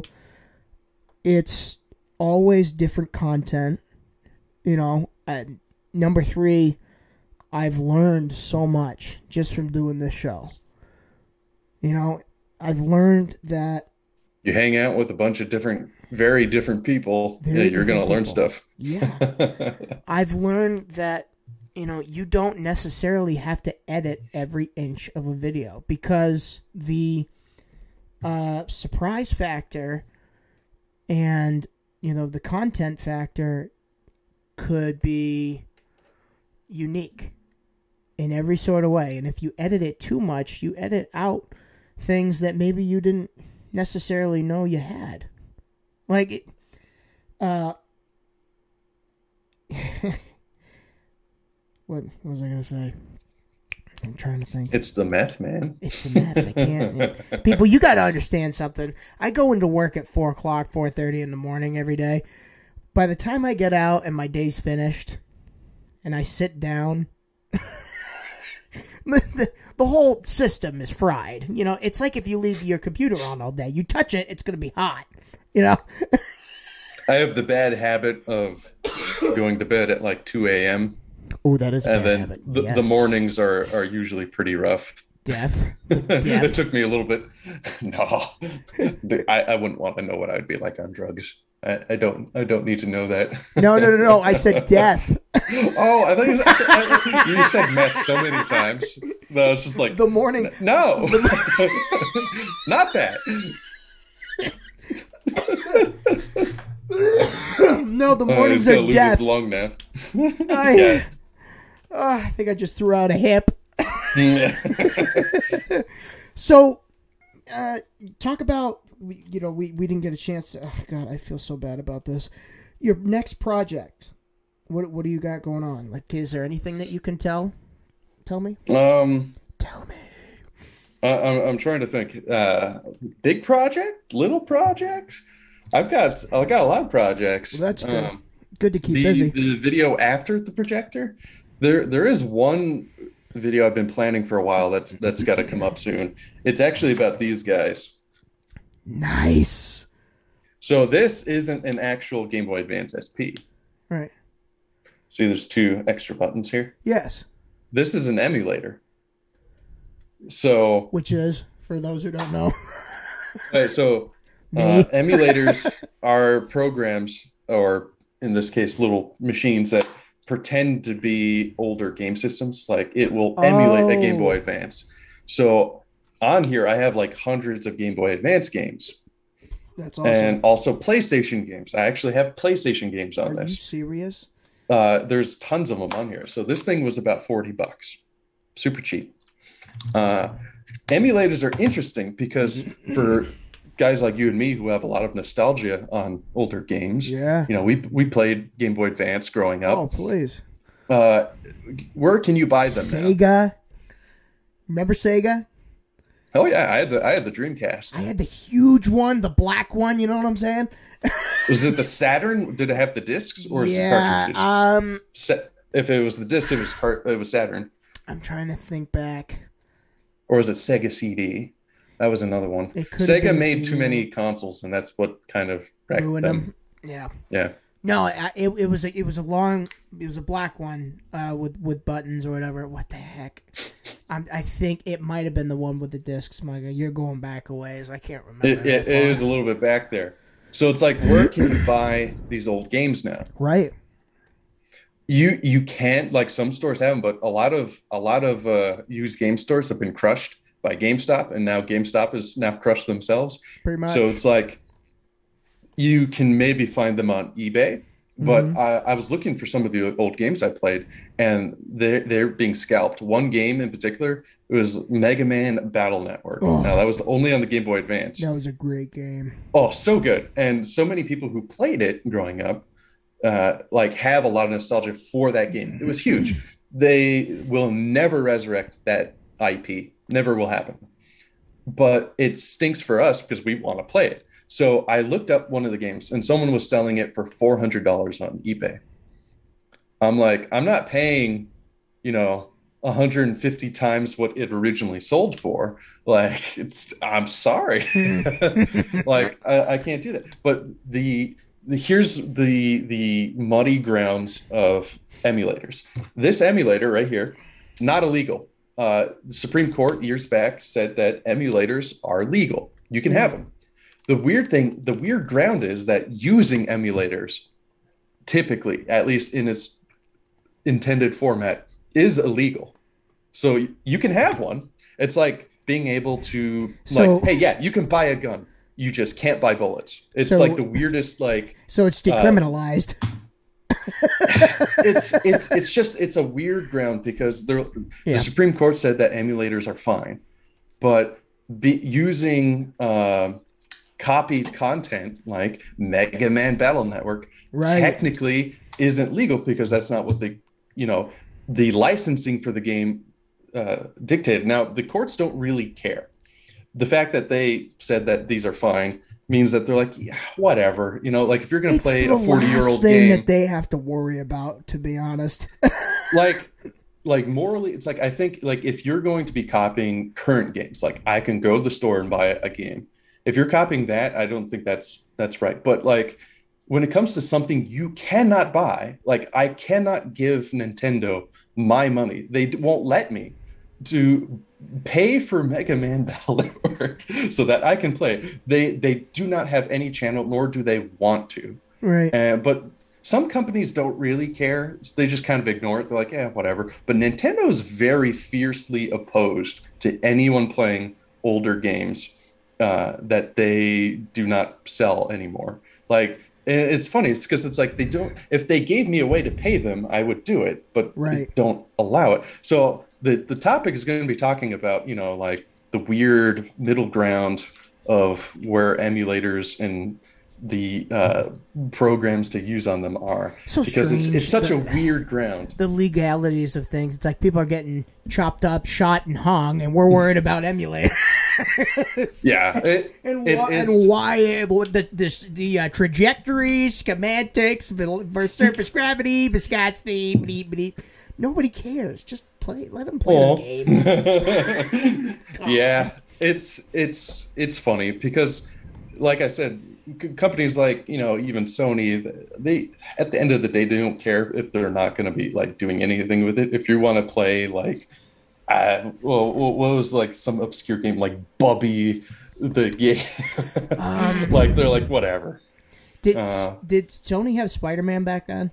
it's always different content. You know, and number three, I've learned so much just from doing this show. You know, I've learned that
You hang out with a bunch of different, very different people,
Very
yeah, you're going to learn
different
stuff.
Yeah. I've learned that, you know, you don't necessarily have to edit every inch of a video, because the uh, surprise factor and, you know, the content factor could be unique in every sort of way. And if you edit it too much, you edit out things that maybe you didn't necessarily know you had. Like, it, uh, what, what was I going to say? I'm trying to think.
It's the meth, man.
It's the meth. I can't. Yeah. People, you got to understand something. I go into work at four o'clock, four thirty in the morning every day. By the time I get out and my day's finished and I sit down, the, the whole system is fried. You know, it's like if you leave your computer on all day. You touch it, it's going to be hot. You know?
I have the bad habit of going to bed at like two a.m.
Oh, that is a
and
bad
then
habit.
the,
Yes.
the mornings are, are usually pretty rough.
Death. Death.
It took me a little bit. No, I, I wouldn't want to know what I'd be like on drugs. I, I don't. I don't need to know that.
No, no, no, no. I said death.
Oh, I thought you said, I, you said meth so many times. No, it's just like
The morning.
No, not that.
No, the
Oh,
mornings
he's gonna
are
lose
death.
his lung now.
I,
Yeah.
oh, I think I just threw out a hip.
Yeah.
So, uh, talk about, you know, we, we didn't get a chance to, oh God, I feel so bad about this. Your next project, what what do you got going on? Like, is there anything that you can tell? Tell me?
Um,
Tell me.
I, I'm I'm trying to think. Uh, big project, little project. I've got I've got a lot of projects.
Well, that's good.
Um,
Good to keep
the
busy.
the video after the projector, there there is one video I've been planning for a while that's that's got to come up soon. It's actually about these guys.
Nice.
So this isn't an actual Game Boy Advance S P.
Right.
See, there's two extra buttons here.
Yes.
This is an emulator. So,
Which is, for those who don't know.
okay, so
Me.
uh, emulators are programs or in this case, little machines that pretend to be older game systems. Like it will emulate a Game Boy
Oh.
Advance. So on here, I have like hundreds of Game Boy Advance games
That's awesome.
and also PlayStation games. I actually have PlayStation games on
Are you
this.
serious?
Uh, there's tons of them on here. So this thing was about forty bucks. Super cheap. Uh, emulators are interesting because for guys like you and me who have a lot of nostalgia on older games,
Yeah.
you know, we we played Game Boy Advance growing
Oh,
up.
please.
Uh, where can you buy them now?
Sega. Remember Sega?
Oh yeah, I had the I had the Dreamcast.
I had the huge one, the black one. You know what I'm saying?
Was it the Saturn? Did it have the discs or is it
Yeah.
cartridges?
Um,
Sa- if it was the disc, it was cart- it was Saturn,
I'm trying to think back.
or was it Sega C D? That was another one.
It could have
Sega
been
made
C
too
D.
many consoles, and that's what kind of wrecked
Ruined
them.
them. Yeah.
Yeah.
No, I- it it was a it was a long it was a black one uh, with with buttons or whatever. What the heck? I'm, I think it might have been the one with the discs, Micah. You're going back a ways. I can't remember.
It, it,
that
it
far.
is a little bit back there. So it's like, where can you buy these old games now?
Right.
You you can't, like some stores have them, but a lot of a lot of uh, used game stores have been crushed by GameStop, and now GameStop is now crushed themselves.
Pretty much.
So it's like you can maybe find them on eBay, but
Mhm.
I, I was looking for some of the old games I played, and they're they're being scalped. One game in particular, it was Mega Man Battle Network.
Oh.
Now that was only on the Game Boy Advance.
That was a great game.
Oh, so good. And so many people who played it growing up, uh, like have a lot of nostalgia for that game. It was huge. They will never resurrect that I P. Never will happen. But it stinks for us because we want to play it. So I looked up one of the games and someone was selling it for four hundred dollars on eBay. I'm like, I'm not paying, you know, one hundred fifty times what it originally sold for. Like, it's, I'm sorry. Like, I, I can't do that. But the, the here's the the muddy grounds of emulators. This emulator right here, not illegal. Uh, the Supreme Court years back said that emulators are legal. You can have them. The weird thing, the weird ground is that using emulators, typically, at least in its intended format, is illegal. So you can have one. It's like being able to,
So-
like, hey, yeah, you can buy a gun. You just can't buy bullets. It's
So-
like the weirdest, like,
So it's decriminalized.
it's it's it's just it's a weird ground because there,
Yeah.
the Supreme Court said that emulators are fine, but be, using um copied content like Mega Man Battle Network
Right.
technically isn't legal because that's not what the you know the licensing for the game uh, dictated. Now the courts don't really care. The fact that they said that these are fine means that they're like, yeah, whatever, you know, like if you're going to
It's
play
the
a forty year old
last thing
game,
that they have to worry about, to be honest.
like like morally it's like I think like if you're going to be copying current games, like I can go to the store and buy a game. If you're copying that, I don't think that's that's right. But like when it comes to something you cannot buy, like I cannot give Nintendo my money. They d- won't let me to pay for Mega Man Battle Network so that I can play it. They they do not have any channel, nor do they want to.
Right.
Uh, but some companies don't really care. They just kind of ignore it. They're like, yeah, whatever. But Nintendo is very fiercely opposed to anyone playing older games uh, that they do not sell anymore. Like, and it's funny. It's because it's like they don't. If they gave me a way to pay them, I would do it. But they
Right.
don't allow it. So the the topic is going to be talking about, you know, like the weird middle ground of where emulators and the uh, programs to use on them are,
So
because it's
strange,
it's such a
but-
weird ground.
The legalities of things. It's like people are getting chopped up, shot, and hung, and we're worried about emulators.
Yeah, it,
And,
it-
why,
it's-
and why uh, what the the, the uh, trajectory, schematics, vel- ver- surface gravity, Viscosity, bleep, bleep. Nobody cares. Just play. Let them play
Aw.
their games.
yeah, it's it's it's funny because, like I said, c- companies like, you know, even Sony, they at the end of the day they don't care if they're not going to be like doing anything with it. If you want to play like, uh, well, what was like some obscure game like Bubby the game,
Um,
like they're like whatever.
Did
Uh,
did Sony have Spider-Man back then?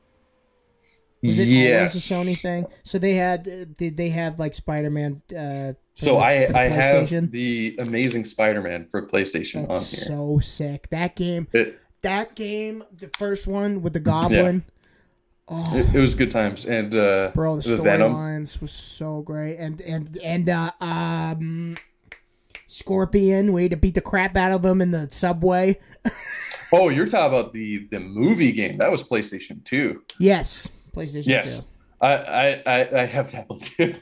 Was it
yes.
always a Sony thing? So they had uh, did they have like Spider-Man? Uh,
So
for the-
I
for the
I have
PlayStation?
the Amazing Spider-Man for PlayStation
That's
on here.
so sick. That game,
It,
that game, the first one with the Goblin. Oh,
it, it was good times, and uh,
bro, the,
the Venom.
storylines was so great, and and and uh, um, Scorpion, way to beat the crap out of him in the subway.
Oh, you're talking about the the movie game. That was PlayStation two.
Yes, PlayStation
Yes,
two.
I, I I I have that one too.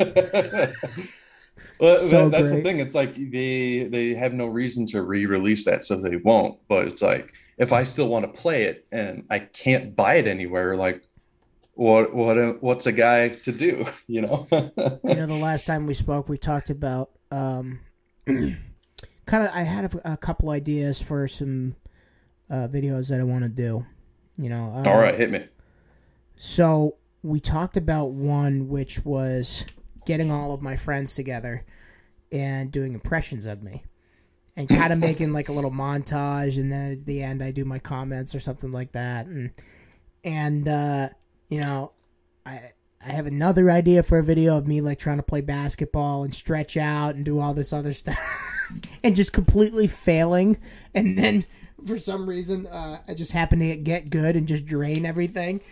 Well,
So
that, that's
great.
the thing. It's like they they have no reason to re-release that, so they won't. But it's like if I still want to play it and I can't buy it anywhere, like what what what's a guy to do? You know.
You know, the last time we spoke, we talked about um, kind of. I had a, a couple ideas for some uh, videos that I want to do. You know. Um,
All right, hit me.
So we talked about one which was getting all of my friends together and doing impressions of me and kind of making like a little montage, and then at the end I do my comments or something like that. And and uh, you know, I I have another idea for a video of me like trying to play basketball and stretch out and do all this other stuff and just completely failing, and then for some reason uh, I just happen to get good and just drain everything.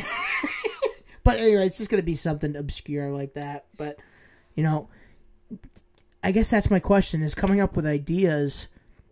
But anyway, it's just going to be something obscure like that. But, you know, I guess that's my question, is coming up with ideas,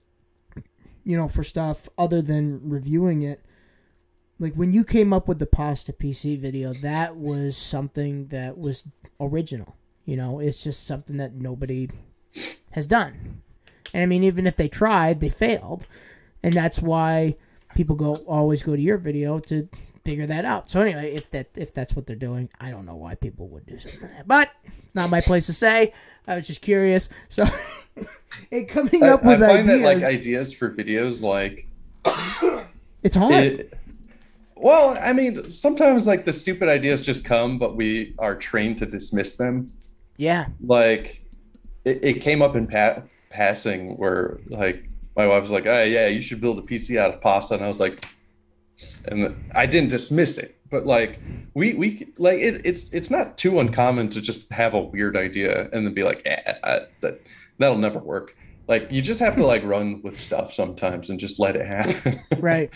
you know, for stuff other than reviewing it. Like, when you came up with the Pasta P C video, that was something that was original. You know, it's just something that nobody has done. And, I mean, even if they tried, they failed. And that's why people go always go to your video to figure that out. So anyway, if that if that's what they're doing, I don't know why people would do something like that. But not my place to say. I was just curious. So and coming
I,
up with
I find
ideas,
that like ideas for videos, like
it's hard.
it, well, I mean, sometimes like the stupid ideas just come, but we are trained to dismiss them.
Yeah.
Like it, it came up in pa- passing where like my wife was like, "Oh yeah, you should build a P C out of pasta," and I was like, and I didn't dismiss it, but like we we like it, it's it's not too uncommon to just have a weird idea and then be like, "Yeah, I, that that'll never work." Like you just have to like run with stuff sometimes and just let it happen.
Right.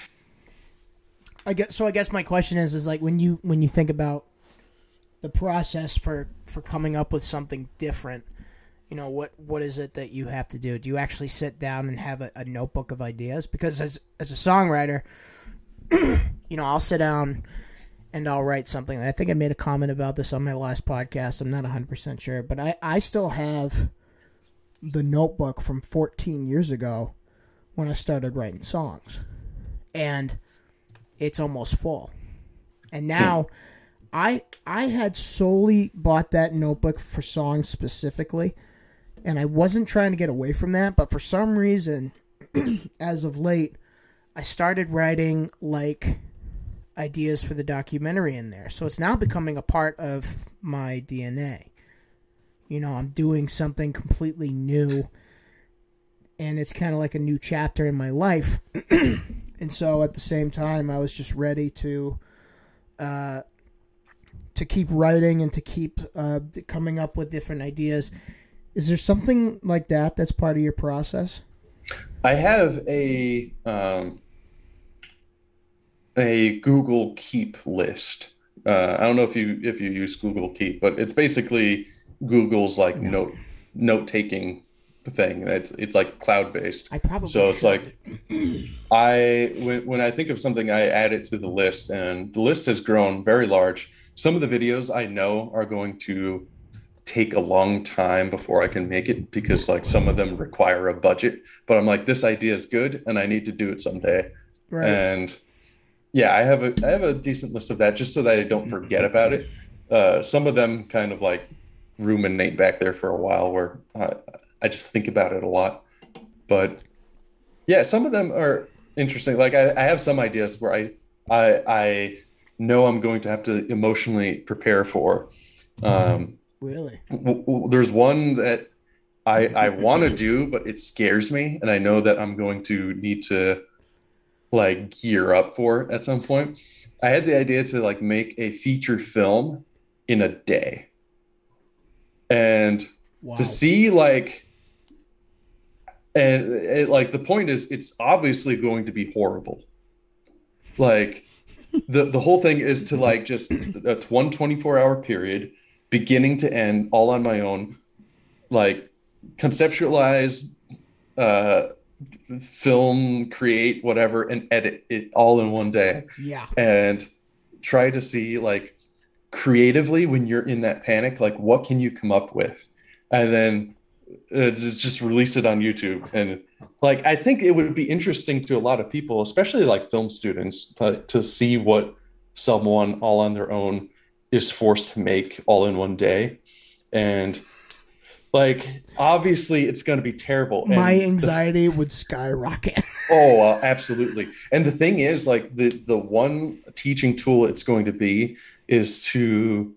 I guess so. I guess my question is, is like when you when you think about the process for for coming up with something different, you know, what what is it that you have to do? Do you actually sit down and have a, a notebook of ideas? Because as as a songwriter, you know, I'll sit down and I'll write something. I think I made a comment about this on my last podcast. I'm not one hundred percent sure, but I, I still have the notebook from fourteen years ago when I started writing songs. And it's almost full. And now I I had solely bought that notebook for songs specifically, and I wasn't trying to get away from that, but for some reason, as of late, I started writing like ideas for the documentary in there. So it's now becoming a part of my D N A. You know, I'm doing something completely new, and it's kind of like a new chapter in my life. And so at the same time, I was just ready to uh, to keep writing and to keep uh, coming up with different ideas. Is there something like that that's part of your process?
I have a um, a Google Keep list. Uh, I don't know if you if you use Google Keep, but it's basically Google's like
No.
note note taking thing. It's it's like cloud based.
I probably
So it's
should.
like I when when I think of something, I add it to the list, and the list has grown very large. Some of the videos I know are going to take a long time before I can make it because like some of them require a budget, but I'm like, this idea is good and I need to do it someday.
Right.
And yeah, I have a I have a decent list of that just so that I don't forget about it. Uh, some of them kind of like ruminate back there for a while where I, I just think about it a lot. But yeah, some of them are interesting. Like I, I have some ideas where I I I know I'm going to have to emotionally prepare for. Um,
Really?
w- w- there's one that I I want to do, but it scares me, and I know that I'm going to need to like gear up for at some point. I had the idea to like make a feature film in a day. And
Wow.
to see like and it, like the point is it's obviously going to be horrible. Like the the whole thing is to like just a one twenty-four hour period, beginning to end, all on my own, like conceptualize, uh film, create whatever, and edit it all in one day.
Yeah.
And try to see like creatively when you're in that panic, like what can you come up with, and then uh, just just release it on YouTube. And like I think it would be interesting to a lot of people, especially like film students, to, to see what someone all on their own is forced to make all in one day. And like obviously it's going to be terrible.
My
And
anxiety the, would skyrocket.
oh uh, absolutely. And the thing is, like the the one teaching tool it's going to be is to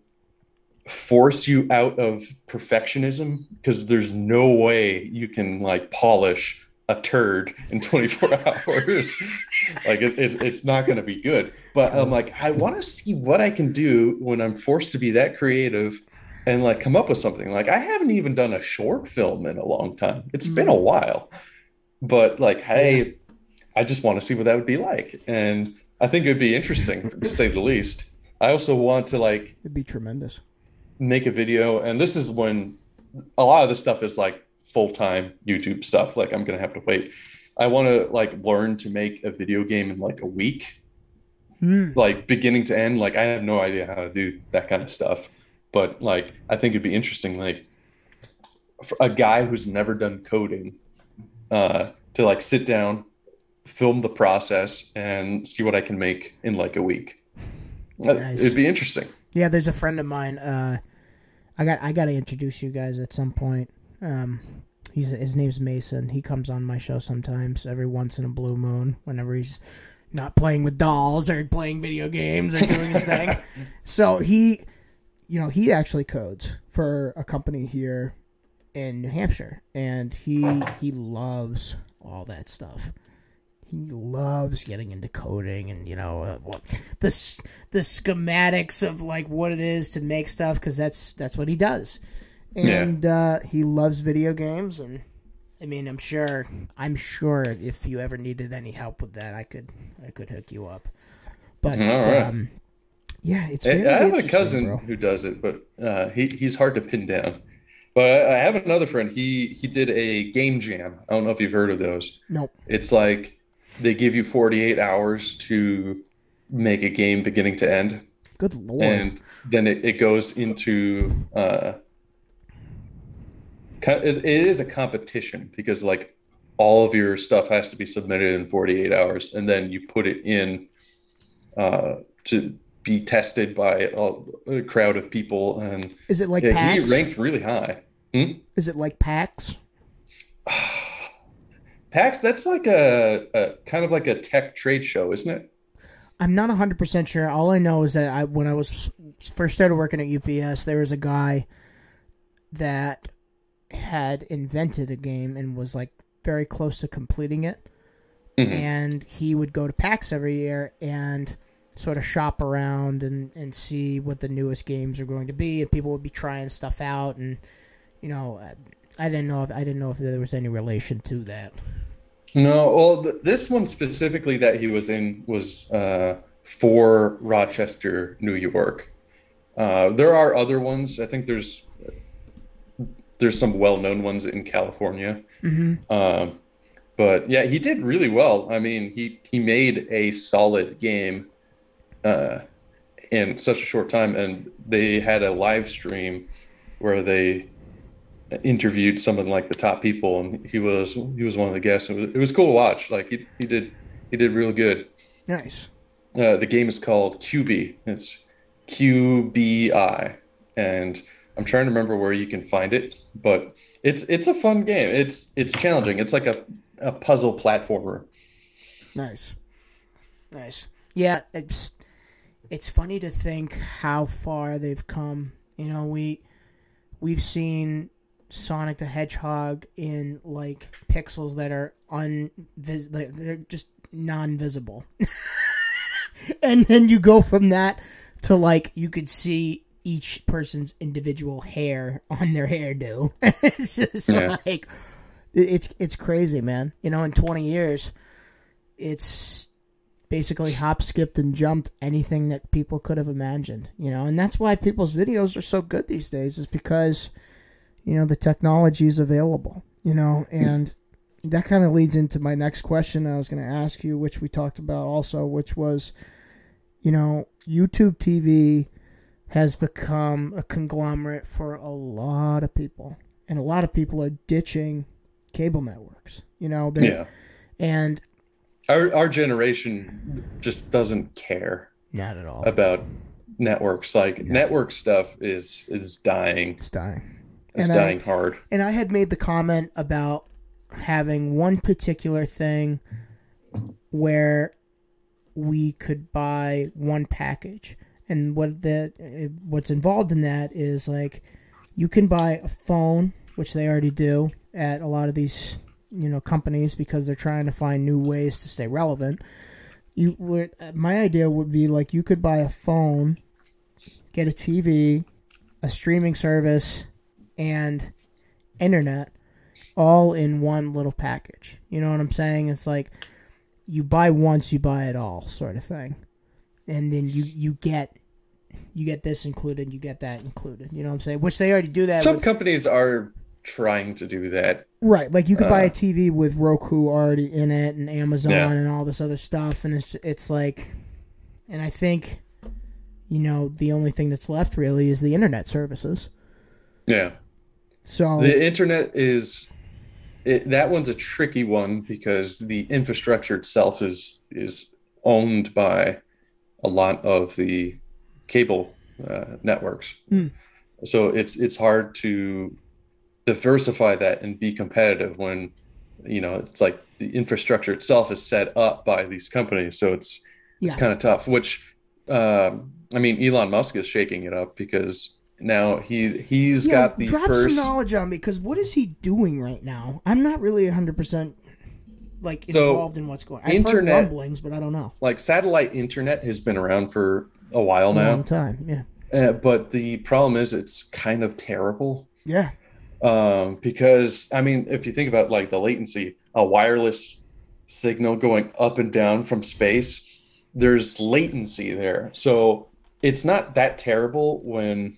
force you out of perfectionism, because there's no way you can like polish a turd in twenty-four hours. Like it, it's it's not going to be good. But I'm like, I want to see what I can do when I'm forced to be that creative and like come up with something. Like I haven't even done a short film in a long time. It's been a while. But like, hey, I just want to see what that would be like. And I think it'd be interesting, to say the least. I also want to like
It'd be tremendous.
make a video, and this is when a lot of this stuff is like full-time YouTube stuff. Like I'm gonna have to wait. I want to like learn to make a video game in like a week,
Mm.
like beginning to end. Like I have no idea how to do that kind of stuff, but like I think it'd be interesting, like for a guy who's never done coding, uh, to like sit down, film the process, and see what I can make in like a week.
Nice.
It'd be interesting.
Yeah, there's a friend of mine. Uh, I got I got to introduce you guys at some point. Um, he's his name's Mason. He comes on my show sometimes, every once in a blue moon, whenever he's not playing with dolls or playing video games or doing his thing. So he, you know, he actually codes for a company here in New Hampshire, and he he loves all that stuff. He loves getting into coding and, you know, uh, what, the the schematics of like what it is to make stuff, because that's that's what he does. And yeah. uh, he loves video games, and I mean, I'm sure I'm sure if you ever needed any help with that, I could I could hook you up. But
all right.
um, yeah, it's.
I,
Very
I have a cousin
bro.
who does it, but uh, he he's hard to pin down. But I, I have another friend. He he did a game jam. I don't know if you've heard of those.
Nope.
It's like they give you forty-eight hours to make a game beginning to end.
Good lord.
And then it, it goes into uh it, it is a competition, because like all of your stuff has to be submitted in forty-eight hours, and then you put it in uh to be tested by a, a crowd of people. And
is it like
yeah,
PAX?
He ranked really high. Hmm?
Is it like PAX?
PAX, that's like a, a kind of like a tech trade show, isn't it?
I'm not one hundred percent sure. All I know is that I, when I was first started working at U P S, there was a guy that had invented a game and was like very close to completing it. Mm-hmm. And he would go to PAX every year and sort of shop around and, and see what the newest games are going to be. And people would be trying stuff out. And, you know, I didn't know if I didn't know if there was any relation to that.
No, well, th- this one specifically that he was in was uh, for Rochester, New York. Uh, there are other ones. I think there's there's some well-known ones in California.
Mm-hmm.
Um, but yeah, he did really well. I mean, he he made a solid game uh, in such a short time, and they had a live stream where they interviewed some of like the top people, and he was he was one of the guests. It was, it was cool to watch. Like he he did he did real good.
Nice.
Uh, the game is called Q B. It's Q B I, and I'm trying to remember where you can find it, but it's it's a fun game. It's it's challenging. It's like a, a puzzle platformer.
Nice, nice. Yeah, it's it's funny to think how far they've come. You know, we we've seen Sonic the Hedgehog in like pixels that are unvis like they're just non-visible. And then you go from that to, like, you could see each person's individual hair on their hairdo. It's just
Yeah.
like, it's it's crazy, man. You know, in twenty years, it's basically hop, skipped, and jumped anything that people could have imagined. You know, and that's why people's videos are so good these days, is because, you know, the technology is available, you know, and that kind of leads into my next question I was going to ask you, which we talked about also, which was, you know, YouTube T V has become a conglomerate for a lot of people, and a lot of people are ditching cable networks, you know, they're-
Yeah.
and
Our our generation just doesn't care
not at all.
about networks. Like network stuff is is dying.
It's dying.
It's
And I-
dying hard.
And I had made the comment about having one particular thing where we could buy one package. And what that what's involved in that is, like, you can buy a phone, which they already do at a lot of these, you know, companies, because they're trying to find new ways to stay relevant. You would, my idea would be, like, you could buy a phone, get a T V, a streaming service, and internet all in one little package. You know what I'm saying? It's like you buy once, you buy it all, sort of thing. And then you, you get you get this included, you get that included. You know what I'm saying? Which they already do that.
Some
with,
companies are trying to do that.
right? Like you could buy
Uh,
a T V with Roku already in it, and Amazon
Yeah.
and all this other stuff, and it's it's like, and I think, you know, the only thing that's left really is the internet services.
Yeah.
So
The internet is it, that one's a tricky one because the infrastructure itself is is owned by a lot of the cable uh, networks.
Mm.
So it's it's hard to diversify that and be competitive when, you know, it's like the infrastructure itself is set up by these companies. So it's it's
Yeah.
kind of tough. Which um, I mean, Elon Musk is shaking it up because now he he's
yeah,
got the
drop
first.
some knowledge on me, because what is he doing right now? I'm not really one hundred percent like
So,
involved in what's going on. I've
internet-
heard rumblings, but I don't know.
Like satellite internet has been around for a while
A
now,
long time, yeah.
uh, but the problem is it's kind of terrible
Yeah.
um, because I mean, if you think about like the latency, a wireless signal going up and down from space, there's latency there. So it's not that terrible when,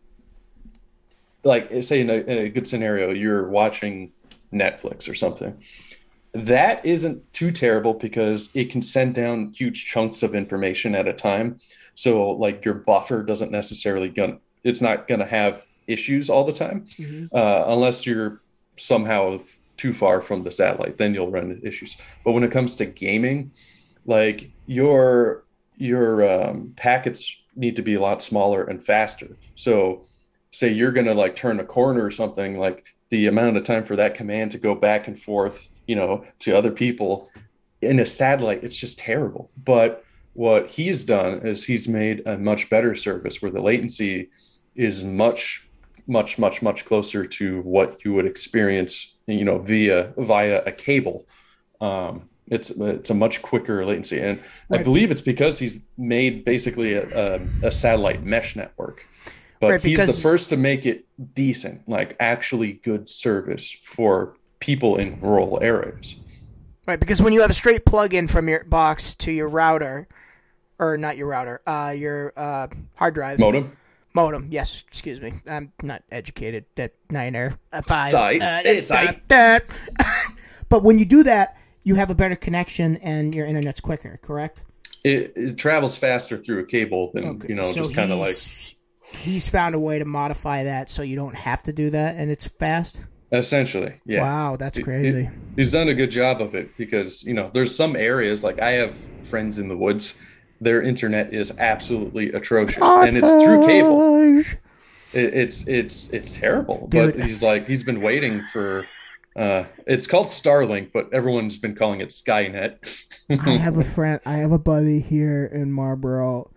like, say in a, in a good scenario, you're watching Netflix or something. That isn't too terrible because it can send down huge chunks of information at a time. So like your buffer doesn't necessarily gonna, it's not gonna have issues all the time,
Mhm.
uh, unless you're somehow too far from the satellite, then you'll run into issues. But when it comes to gaming, like your your um, packets need to be a lot smaller and faster. So say you're gonna like turn a corner or something, like the amount of time for that command to go back and forth, you know, to other people in a satellite, it's just terrible. But what he's done is he's made a much better service where the latency is much, much, much, much closer to what you would experience, you know, via via a cable. Um, it's it's a much quicker latency, and I
Right.
believe it's because he's made basically a, a, a satellite mesh network. But
Right,
he's the
because-
first to make it decent, like actually good service for people in rural areas.
Right, because when you have a straight plug-in from your box to your router, or not your router, uh, your uh, hard drive.
Modem.
Modem, yes, excuse me. I'm not educated at nine or uh, five.
It's aight.
Uh,
It's
uh,
aight.
uh, But when you do that, you have a better connection and your internet's quicker, correct?
It, it travels faster through a cable than,
Okay,
you know,
so
just kind of like,
he's- He's found a way to modify that so you don't have to do that, and it's fast?
essentially, yeah.
Wow, that's
It-
crazy.
it- he's done a good job of it because, you know, there's some areas, like I have friends in the woods, their internet is absolutely atrocious, and it's through cable. It, it's it's it's terrible.
Dude.
But he's like he's been waiting for. Uh, it's called Starlink, but everyone's been calling it Skynet.
I have a friend, I have a buddy here in Marlboro.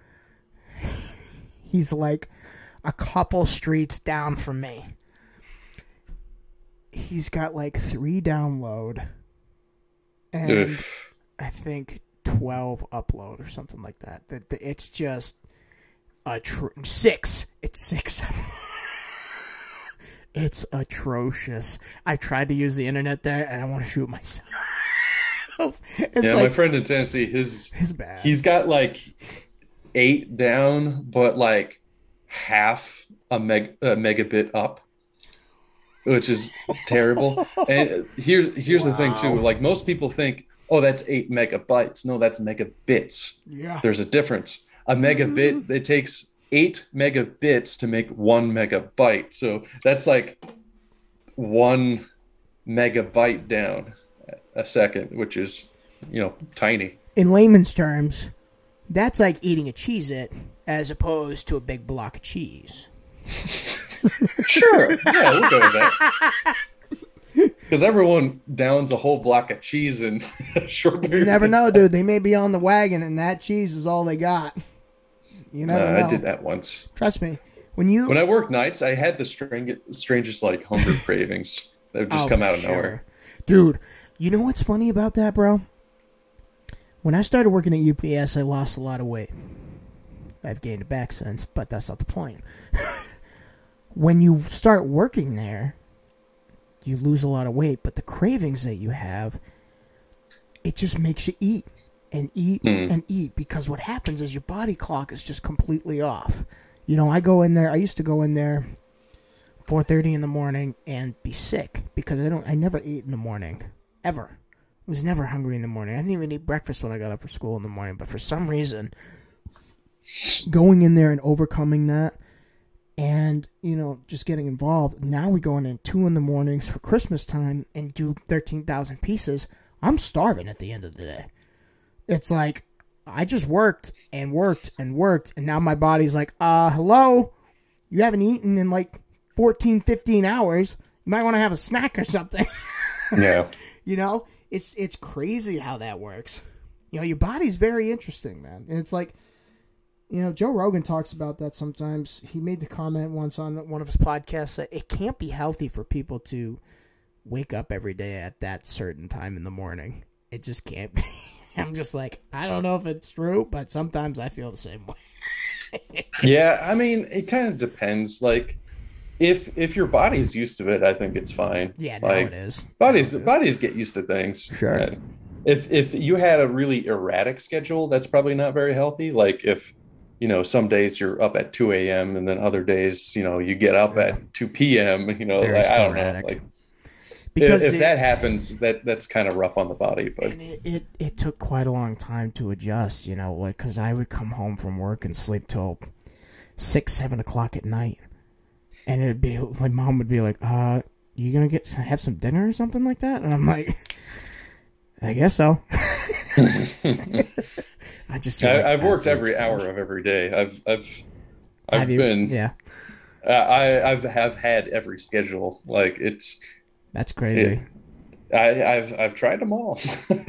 He's like a couple streets down from me. He's got like three download. And
Oof.
I think twelve upload or something like that. That it's just a tr- six. It's six. It's atrocious. I tried to use the internet there, and I want to shoot myself. It's
yeah,
like,
my friend in Tennessee, his
it's bad.
he's got like eight down, but like half a meg a megabit up, which is terrible. And here's here's
Wow.
the thing too. Like most people think, oh, that's eight megabytes. No, that's megabits.
Yeah.
There's a difference. A megabit, it takes eight megabits to make one megabyte. So that's like one megabyte down a second, which is, you know, tiny.
In layman's terms, that's like eating a Cheez-It as opposed to a big block of cheese.
Sure. Yeah, we'll go with that. Because everyone downs a whole block of cheese in a short period.
You never
of
know,
time.
dude. They may be on the wagon, and that cheese is all they got. You never
Uh,
know.
I did that once.
Trust me. When you
When I worked nights, I had the string- strangest like hunger cravings that would just
Oh,
come out of
sure.
nowhere.
Dude, you know what's funny about that, bro? When I started working at U P S, I lost a lot of weight. I've gained it back since, but that's not the point. When you start working there, you lose a lot of weight, but the cravings that you have, it just makes you eat and eat
Mm.
and eat, because what happens is your body clock is just completely off. You know, I go in there, I used to go in there four thirty in the morning and be sick because I don't I never ate in the morning ever. I was never hungry in the morning. I didn't even eat breakfast when I got up for school in the morning, but for some reason going in there and overcoming that and, you know, just getting involved. Now we're going in two in the mornings for Christmas time and do thirteen thousand pieces. I'm starving at the end of the day. It's like I just worked and worked and worked, and now my body's like, uh, hello? You haven't eaten in like fourteen, fifteen hours. You might want to have a snack or something.
Yeah.
You know, it's it's crazy how that works. You know, your body's very interesting, man. And it's like, you know, Joe Rogan talks about that sometimes. He made the comment once on one of his podcasts that it can't be healthy for people to wake up every day at that certain time in the morning. It just can't be. I'm just like, I don't know if it's true, but sometimes I feel the same way.
Yeah, I mean, it kind of depends. Like, if if your body's used to it, I think it's fine.
Yeah, no,
like,
it is.
Bodies
No, it is.
bodies get used to things.
Sure.
And if if you had a really erratic schedule, that's probably not very healthy. Like if you know some days you're up at two a.m. and then other days you know you get up
Yeah.
at two p.m. You know,
Very
like, I don't
sporadic.
know. Like
Because
if, if that
it-
happens, that that's kind of rough on the body. But
And it, it, it took quite a long time to adjust, you know, like, because I would come home from work and sleep till six, seven o'clock at night. And it'd be, my mom would be like, uh, you gonna get, have some dinner or something like that? And I'm like, I guess so. I just, feel like
I, I've worked
that's
every
like-
hour of every day. I've I've I've
Have you-
been
yeah,
uh, I I've have had every schedule. Like it's
that's crazy.
I I've I've tried them all.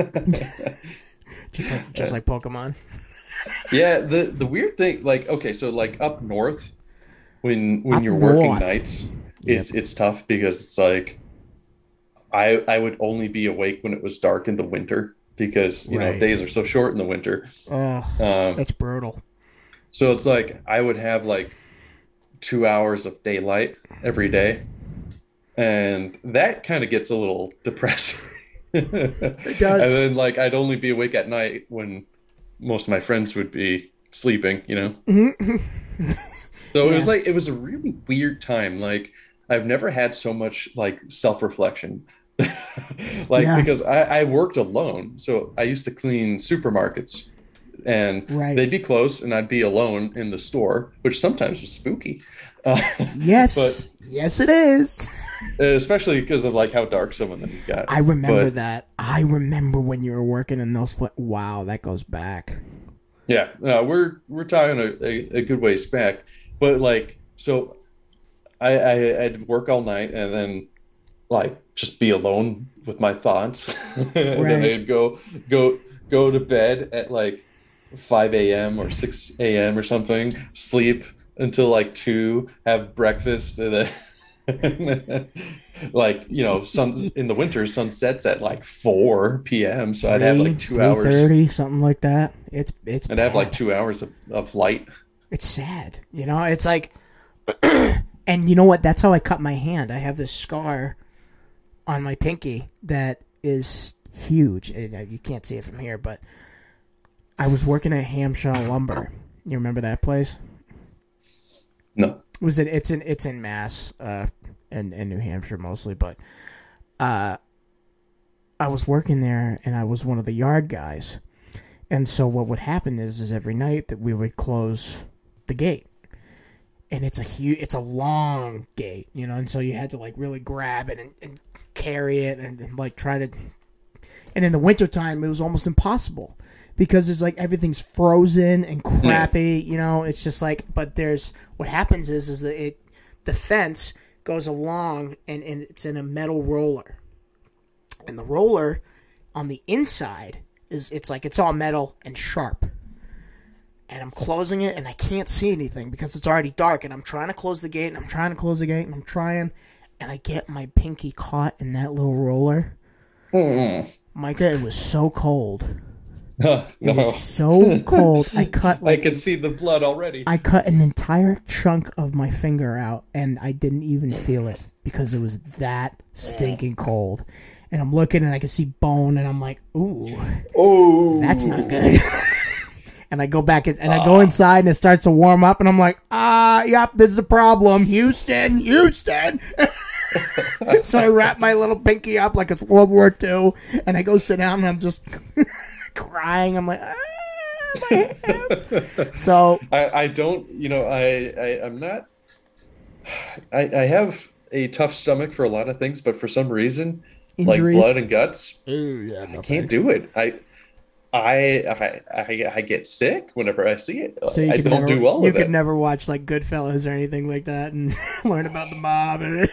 Just like, just like Pokemon.
Yeah, the the weird thing, like okay, so like up north, when when
Up
you're working
north.
nights, it's it's tough because it's like I I would only be awake when it was dark in the winter because you know
Right.
days are so short in the winter.
Ugh,
Um,
that's brutal.
so it's like I would have like two hours of daylight every day, and that kind of gets a little depressing. It
does.
And then like I'd only be awake at night when most of my friends would be sleeping, you know. So it was
Yeah.
like it was a really weird time. Like I've never had so much like self-reflection. Like
Yeah.
because I, I worked alone. So I used to clean supermarkets and
Right.
they'd be closed and I'd be alone in the store, which sometimes was spooky. Uh,
Yes,
but-
yes, it is.
especially because of like how dark some of them got.
I remember
But,
that. I remember when you were working in those. Pla- wow, that goes back.
Yeah, no, we're we're talking a, a, a good ways back, but like so, I, I I'd work all night and then like just be alone with my thoughts, and then
Right.
I'd go go go to bed at like five a.m. or six a.m. or something, sleep until like two, have breakfast, and then Like, you know, sun in the winter, sun sets at like four p.m. So I'd have like two
three
hours.
thirty, something like that. It's it's.
I'd have
bad.
like two hours of, of light.
It's sad, you know. It's like, and you know what? That's how I cut my hand. I have this scar on my pinky that is huge. You can't see it from here, but I was working at Hamshaw Lumber. You remember that place?
No.
It was it? It's in it's in Mass, uh, and in New Hampshire mostly, but uh, I was working there, and I was one of the yard guys. And so what would happen is, is every night that we would close the gate, and it's a huge, it's a long gate, you know, and so you had to like really grab it and, and carry it and, and like try to. And in the wintertime, it was almost impossible because it's like everything's frozen and crappy, you know. It's just like, but there's what happens is is that it the fence goes along and, and it's in a metal roller, and the roller on the inside is it's like it's all metal and sharp. And I'm closing it and I can't see anything because it's already dark, and I'm trying to close the gate and I'm trying to close the gate and I'm trying, and I get my pinky caught in that little roller.
Mm.
Micah, it was so cold.
Oh,
It
no.
was so cold. I cut
I
like
can see the blood already.
I cut an entire chunk of my finger out, and I didn't even feel it because it was that stinking cold. And I'm looking, and I can see bone, and I'm like, "Ooh,
Oh,
that's not good." And I go back in, and I go inside, and it starts to warm up, and I'm like, "Ah, yep, this is a problem, Houston, Houston." So I wrap my little pinky up like it's World War Two, and I go sit down, and I'm just crying. I'm like, "Ah, my hand." So
I, I don't, you know, I, I I'm not. I, I have a tough stomach for a lot of things, but for some reason,
Injuries?
like blood and guts,
Ooh, yeah,
I can't do it. I. I, I I I get sick whenever I see it.
So you
I
could
don't
never,
do well
You
with
could
it.
never watch like Goodfellas or anything like that and learn about the mob. And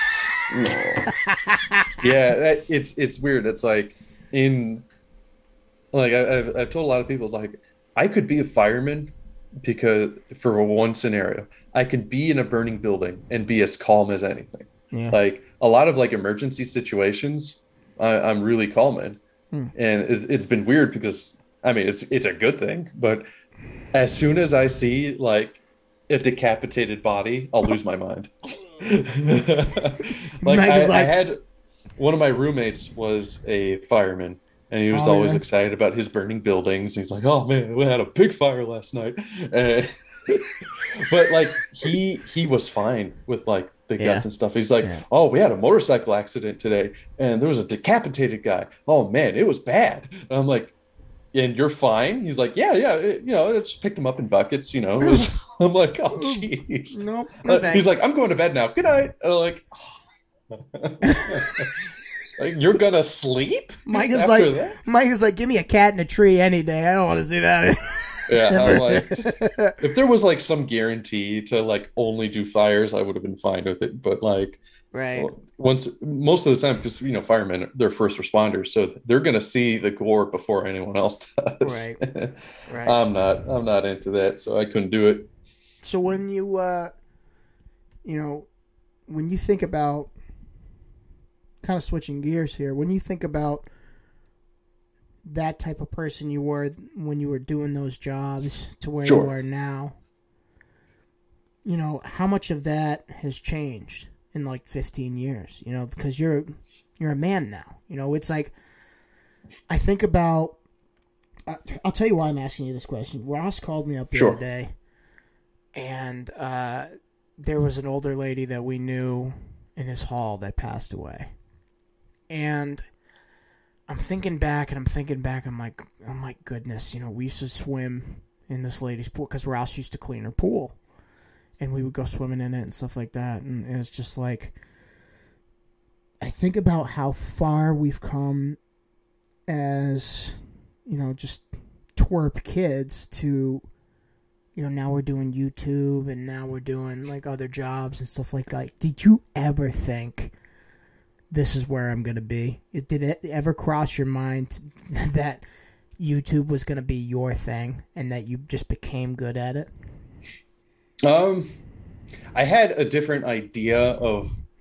Yeah, that, it's it's weird. It's like in like I, I've I've told a lot of people, like, I could be a fireman because for one scenario, I could be in a burning building and be as calm as anything.
Yeah.
Like a lot of like emergency situations, I, I'm really calm in,
Hmm.
and it's, it's been weird because I mean it's it's a good thing, but as soon as I see like a decapitated body, I'll lose my mind. Like
Mike
I,
is
I
like-
had one of my roommates was a fireman, and he was
Oh,
always
yeah.
excited about his burning buildings. He's like, "Oh man, we had a big fire last night," and, but like he he was fine with like the guts
Yeah.
and stuff. He's like,
Yeah.
"Oh, we had a motorcycle accident today, and there was a decapitated guy. Oh man, it was bad." And I'm like, "And you're fine?" He's like, "Yeah, yeah, it- you know, I just picked him up in buckets, you know." It was, I'm like, "Oh jeez."
Nope. No
Uh,
thanks.
he's like, "I'm going to bed now. Good night." And I'm like, like, you're gonna sleep?
Mike is
after
like,
that?
Mike is like, give me a cat in a tree any day. I don't want to see that.
Yeah, I'm like, just, if there was like some guarantee to like only do fires, I would have been fine with it. But like,
Right.
well, once most of the time, because you know, firemen, they're first responders, so they're gonna see the gore before anyone else does.
Right. Right.
I'm not, I'm not into that, so I couldn't do it.
So when you, uh, you know, when you think about, kind of switching gears here, when you think about that type of person you were when you were doing those jobs to where
Sure.
you are now, you know, how much of that has changed in like fifteen years? You know, because you're you're a man now. You know, it's like I think about. Uh, I'll tell you why I'm asking you this question. Ross called me up the
Sure.
other day, and uh, there was an older lady that we knew in his hall that passed away. And I'm thinking back, and I'm thinking back. I'm like, oh my goodness, you know, we used to swim in this lady's pool because Ross used to clean her pool, and we would go swimming in it and stuff like that. And it was just like, I think about how far we've come as, you know, just twerp kids to, you know, now we're doing YouTube and now we're doing like other jobs and stuff like that. Did you ever think this is where I'm going to be? It, did it ever cross your mind that YouTube was going to be your thing and that you just became good at it?
Um, I had a different idea of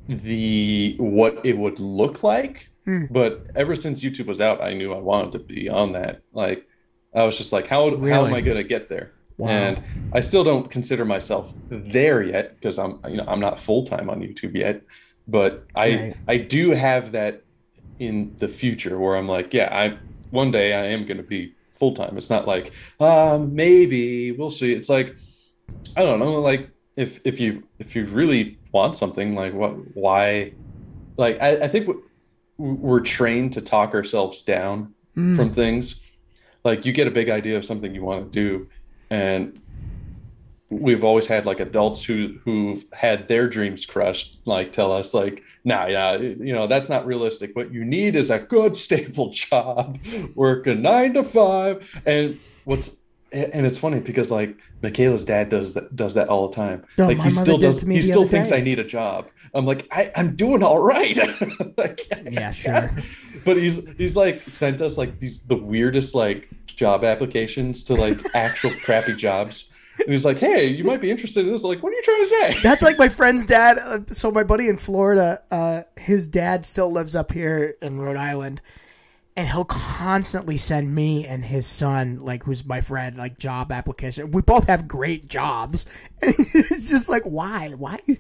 the what it would look like.
Hmm.
But ever since YouTube was out, I knew I wanted to be on that. Like, I was just like, how how am
Really?
I going to get there?
Wow.
And I still don't consider myself there yet because I'm you know I'm not full time on YouTube yet. But I
Right.
I do have that in the future where I'm like, yeah, I one day I am going to be full time. It's not like, um, maybe we'll see. It's like, I don't know, like if if you if you really want something, like what why like I, I think we're trained to talk ourselves down
Mm.
from things. Like you get a big idea of something you want to do, and we've always had like adults who who've had their dreams crushed like tell us like, nah, yeah, you know, that's not realistic. What you need is a good stable job, work a nine to five. And what's and it's funny because like Michaela's dad does that does that all the time.
No,
like
my
he
mother
still
did
does
to me
he
the
still
other
thinks
day.
I need a job. I'm like, I, I'm doing all right. Like,
Yeah, sure.
but he's he's like sent us like these the weirdest like job applications to like actual crappy jobs. And he's like, hey, you might be interested in this. Like, what are you trying to say?
That's like my friend's dad. Uh, so my buddy in Florida, uh, his dad still lives up here in Rhode Island, and he'll constantly send me and his son, like who's my friend, like job application. We both have great jobs, and it's just like, why? Why? Do you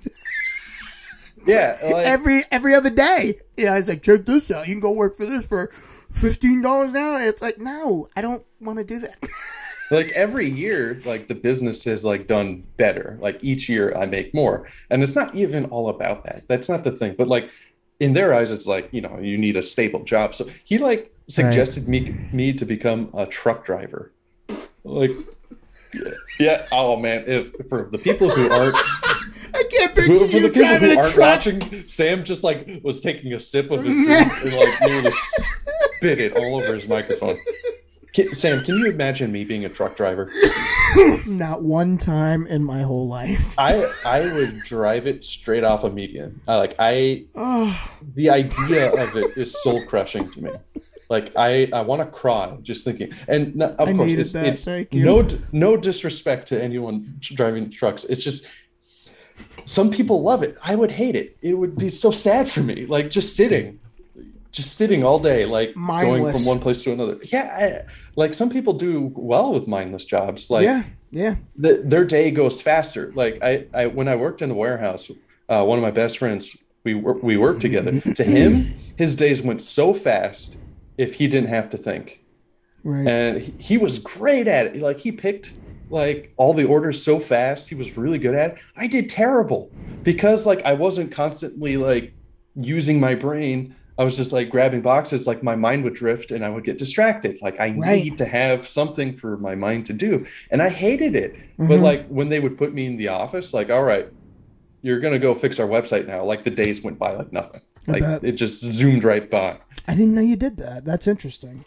Yeah, like,
every every other day, you know, it's like, check this out. You can go work for this for fifteen dollars an hour. It's like, no, I don't want to do that.
like every year, like the business has like done better. Like each year I make more. And it's not even all about that. That's not the thing. But like in their eyes, it's like, you know, you need a stable job. So he like suggested me me to become a truck driver. Like yeah, yeah. Oh man, if for the people who aren't
I can't
for
picture
the
you
people
driving
who
a
aren't
truck.
watching, Sam just like was taking a sip of his drink and like nearly spit it all over his microphone. Can, Sam, can you imagine me being a truck driver?
Not one time in my whole life.
I I would drive it straight off a median. I like I
Oh,
the idea of it is soul crushing to me. Like I I want to cry just thinking. And no, of
I
course
needed
it's
that.
it's
Thank you.
no no disrespect to anyone driving trucks. It's just some people love it. I would hate it. It would be so sad for me. Like just sitting. Just sitting all day, like going
Mindless.
from one place to another. Yeah, I, like some people do well with mindless jobs. Like
yeah, yeah.
the, their day goes faster. Like I, I when I worked in the warehouse, uh, one of my best friends, we wor- we worked together. To him, his days went so fast if he didn't have to think,
Right.
and he, he was great at it. Like he picked like all the orders so fast. He was really good at it. I did terrible because like I wasn't constantly like using my brain. I was just like grabbing boxes, like my mind would drift and I would get distracted. Like I
Right.
need to have something for my mind to do. And I hated it.
Mm-hmm.
But like when they would put me in the office, like, all right, you're going to go fix our website now. Like the days went by like nothing.
I
Like
bet.
it just zoomed right by.
I didn't know you did that. That's interesting.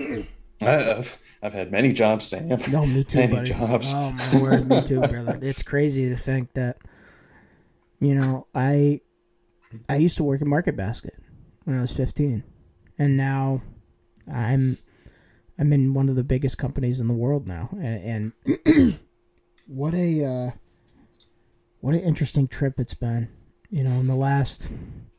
I've, I've had many jobs, Sam.
No, me too,
Many
buddy.
jobs.
Oh my word, me too, brother. It's crazy to think that, you know, I I used to work at Market Basket when I was fifteen, and now I'm I'm in one of the biggest companies in the world now, and, and what a uh, what an interesting trip it's been. You know, in the last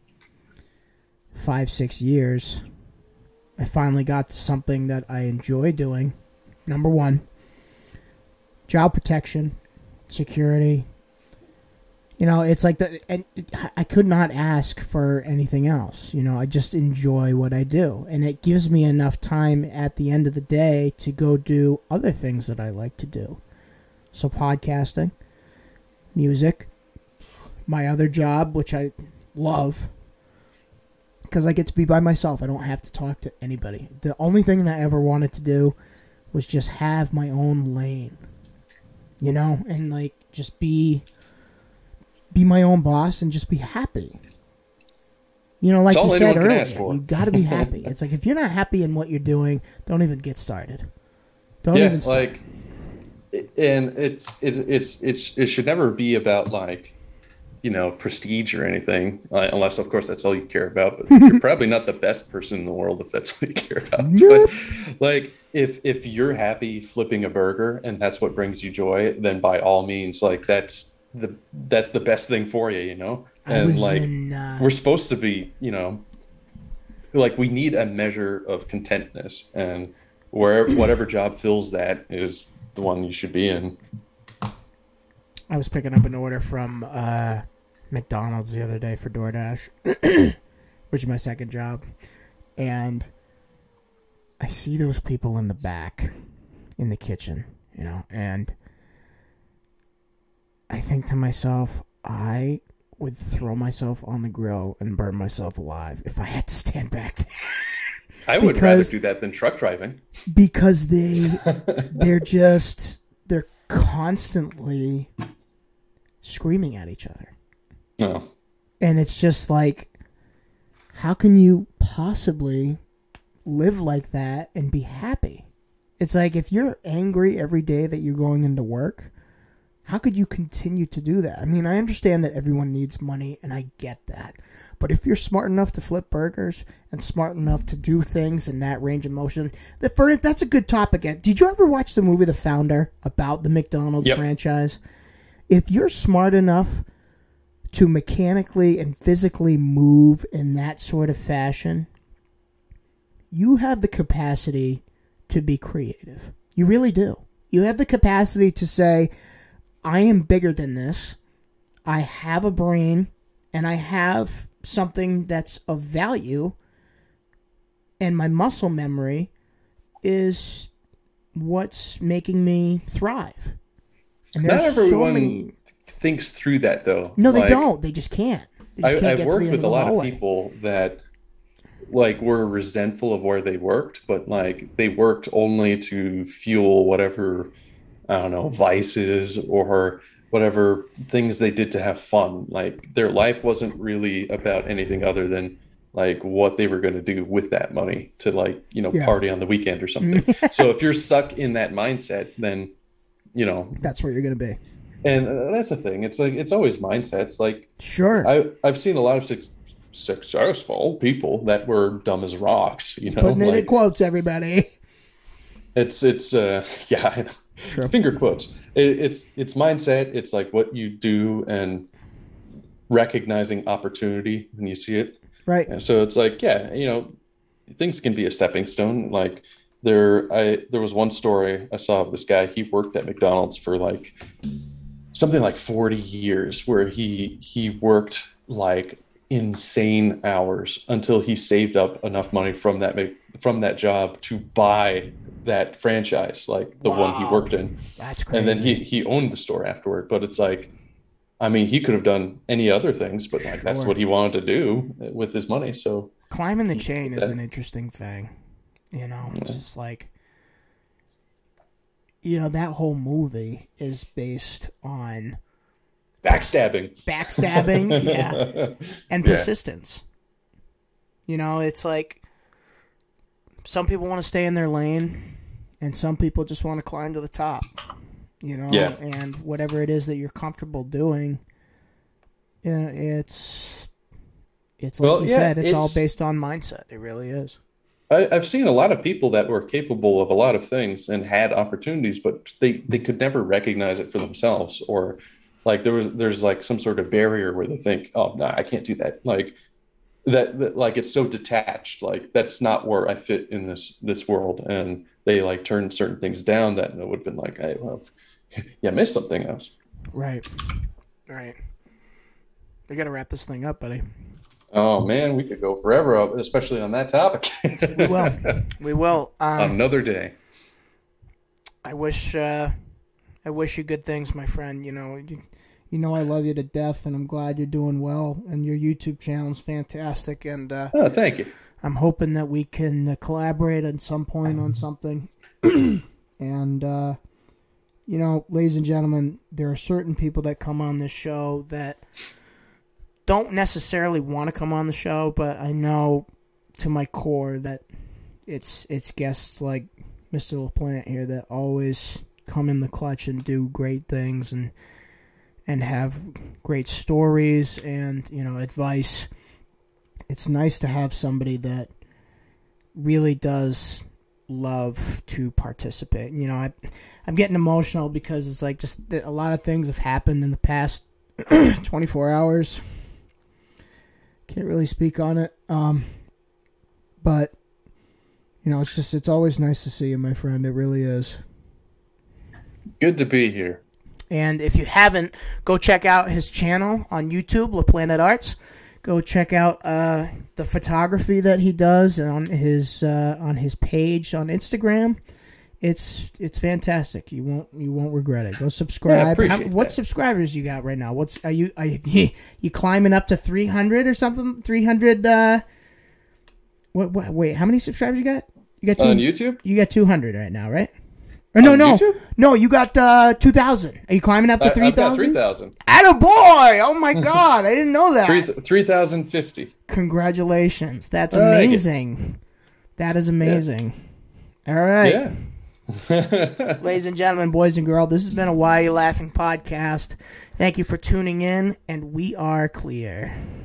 five six years, I finally got to something that I enjoy doing. Number one, job protection, security. You know, it's like the and I could not ask for anything else. You know, I just enjoy what I do, and it gives me enough time at the end of the day to go do other things that I like to do. So podcasting, music, my other job, which I love, because I get to be by myself. I don't have to talk to anybody. The only thing that I ever wanted to do was just have my own lane, you know, and like just be be my own boss and just be happy. You know, like
It's all
you
anyone
said
can
earlier,
ask for.
you got to be happy. It's like if you're not happy in what you're doing, don't even get started. Don't
Yeah,
even start.
like, and it's it's it's it's it should never be about like, you know, prestige or anything, uh, unless of course that's all you care about. But you're probably not the best person in the world if that's all you care about.
Nope.
But, like if if you're happy flipping a burger and that's what brings you joy, then by all means, like that's the that's the best thing for you. You know,
I
and
was
like
in, uh,
we're supposed to be, you know, like we need a measure of contentness, and where whatever job fills that is the one you should be in.
I was picking up an order from uh, McDonald's the other day for DoorDash, which is my second job, and I see those people in the back, in the kitchen, you know, and I think to myself, I would throw myself on the grill and burn myself alive if I had to stand back there.
I would
Because-
rather do that than truck driving.
Because they, they're just, they're constantly screaming at each other.
No.
And it's just like, how can you possibly live like that and be happy? It's like, if you're angry every day that you're going into work, how could you continue to do that? I mean, I understand that everyone needs money, and I get that. But if you're smart enough to flip burgers and smart enough to do things in that range of motion, that for that's a good topic. Did you ever watch the movie The Founder about the McDonald's
Yep.
franchise? If you're smart enough to mechanically and physically move in that sort of fashion, you have the capacity to be creative. You really do. You have the capacity to say, I am bigger than this. I have a brain, and I have something that's of value, and my muscle memory is what's making me thrive. And
Not
there's
everyone
so many...
thinks through that, though.
No, they
Like,
don't. They just can't. They just
I,
can't
I've
get to
worked
the end
with
of
a
the
lot
hallway.
of people that like were resentful of where they worked, but like they worked only to fuel whatever, I don't know, vices or whatever things they did to have fun. Like their life wasn't really about anything other than like what they were going to do with that money to like, you know,
Yeah.
party on the weekend or something. So if you're stuck in that mindset, then, you know,
That's where you're going to be.
and uh, that's the thing. It's like, it's always mindsets. Like
Sure.
I, I've seen a lot of suc successful people that were dumb as rocks, you know,
Putting it in
like
quotes, everybody.
it's, it's, uh, yeah, I know.
Sure.
Finger quotes. It, it's, it's mindset. It's like what you do and recognizing opportunity when you see it.
Right.
And so it's like, yeah, you know, things can be a stepping stone. Like there, I, there was one story I saw of this guy. He worked at McDonald's for like something like forty years, where he, he worked like insane hours until he saved up enough money from that, from that job to buy that franchise, like the one he
Wow.
worked in.
That's crazy.
And then he, he owned the store afterward, but it's like, I mean, he could have done any other things, but like that's
Sure.
what he wanted to do with his money. So
Climbing the chain is
Yeah.
an interesting thing. You know, it's just like, you know, that whole movie is based on
backstabbing,
backstabbing, yeah, and
Yeah.
persistence. You know, it's like some people want to stay in their lane, and some people just want to climb to the top. You know,
Yeah.
and whatever it is that you're comfortable doing, you know, it's it's like
Well,
you
yeah,
said, it's, all
it's-
based on mindset. It really is.
I, I've seen a lot of people that were capable of a lot of things and had opportunities, but they, they could never recognize it for themselves, or like there was there's like some sort of barrier where they think, oh no, I can't do that. Like that, that like it's so detached. Like that's not where I fit in this this world, and they like turned certain things down that would have been like, hey, well, yeah, missed something else.
Right. Right. We got to wrap this thing up, buddy.
Oh man, we could go forever, especially on that topic.
We will. We will. Um,
Another day.
I wish. Uh, I wish you good things, my friend. You know. You, you know I love you to death, and I'm glad you're doing well. And your YouTube channel is fantastic. And uh,
Oh, thank you.
I'm hoping that we can uh, collaborate at some point on something. And uh, you know, ladies and gentlemen, there are certain people that come on this show that don't necessarily want to come on the show, but I know to my core that it's it's guests like Mister LaPlante here that always come in the clutch and do great things and and have great stories and, you know, advice. It's nice to have somebody that really does love to participate. You know, I, I'm getting emotional because it's like just that a lot of things have happened in the past twenty-four hours. Can't really speak on it. Um, but, you know, it's just, it's always nice to see you, my friend. It really is.
Good to be here.
And if you haven't, go check out his channel on YouTube, La Planet Arts. Go check out uh, the photography that he does on his uh, on his page on Instagram. It's it's fantastic. You won't you won't regret it. Go subscribe.
Yeah, I appreciate
How, what
that.
subscribers you got right now? What's are you are you, you climbing up to three hundred or something? three hundred uh what, what wait, how many subscribers you got? You got two,
On YouTube?
You got two hundred right now, right? Or no,
On
no.
YouTube?
No, you got uh two thousand. Are you climbing up to
I,
three
I've got three
thousand?
thousand.
Attaboy! Oh my god, I didn't know that.
Three three thousand fifty.
Congratulations. That's
All right.
amazing. That is amazing. All right.
Yeah.
Ladies and gentlemen, boys and girls, this has been a Why Are You Laughing podcast. Thank you for tuning in, and we are clear.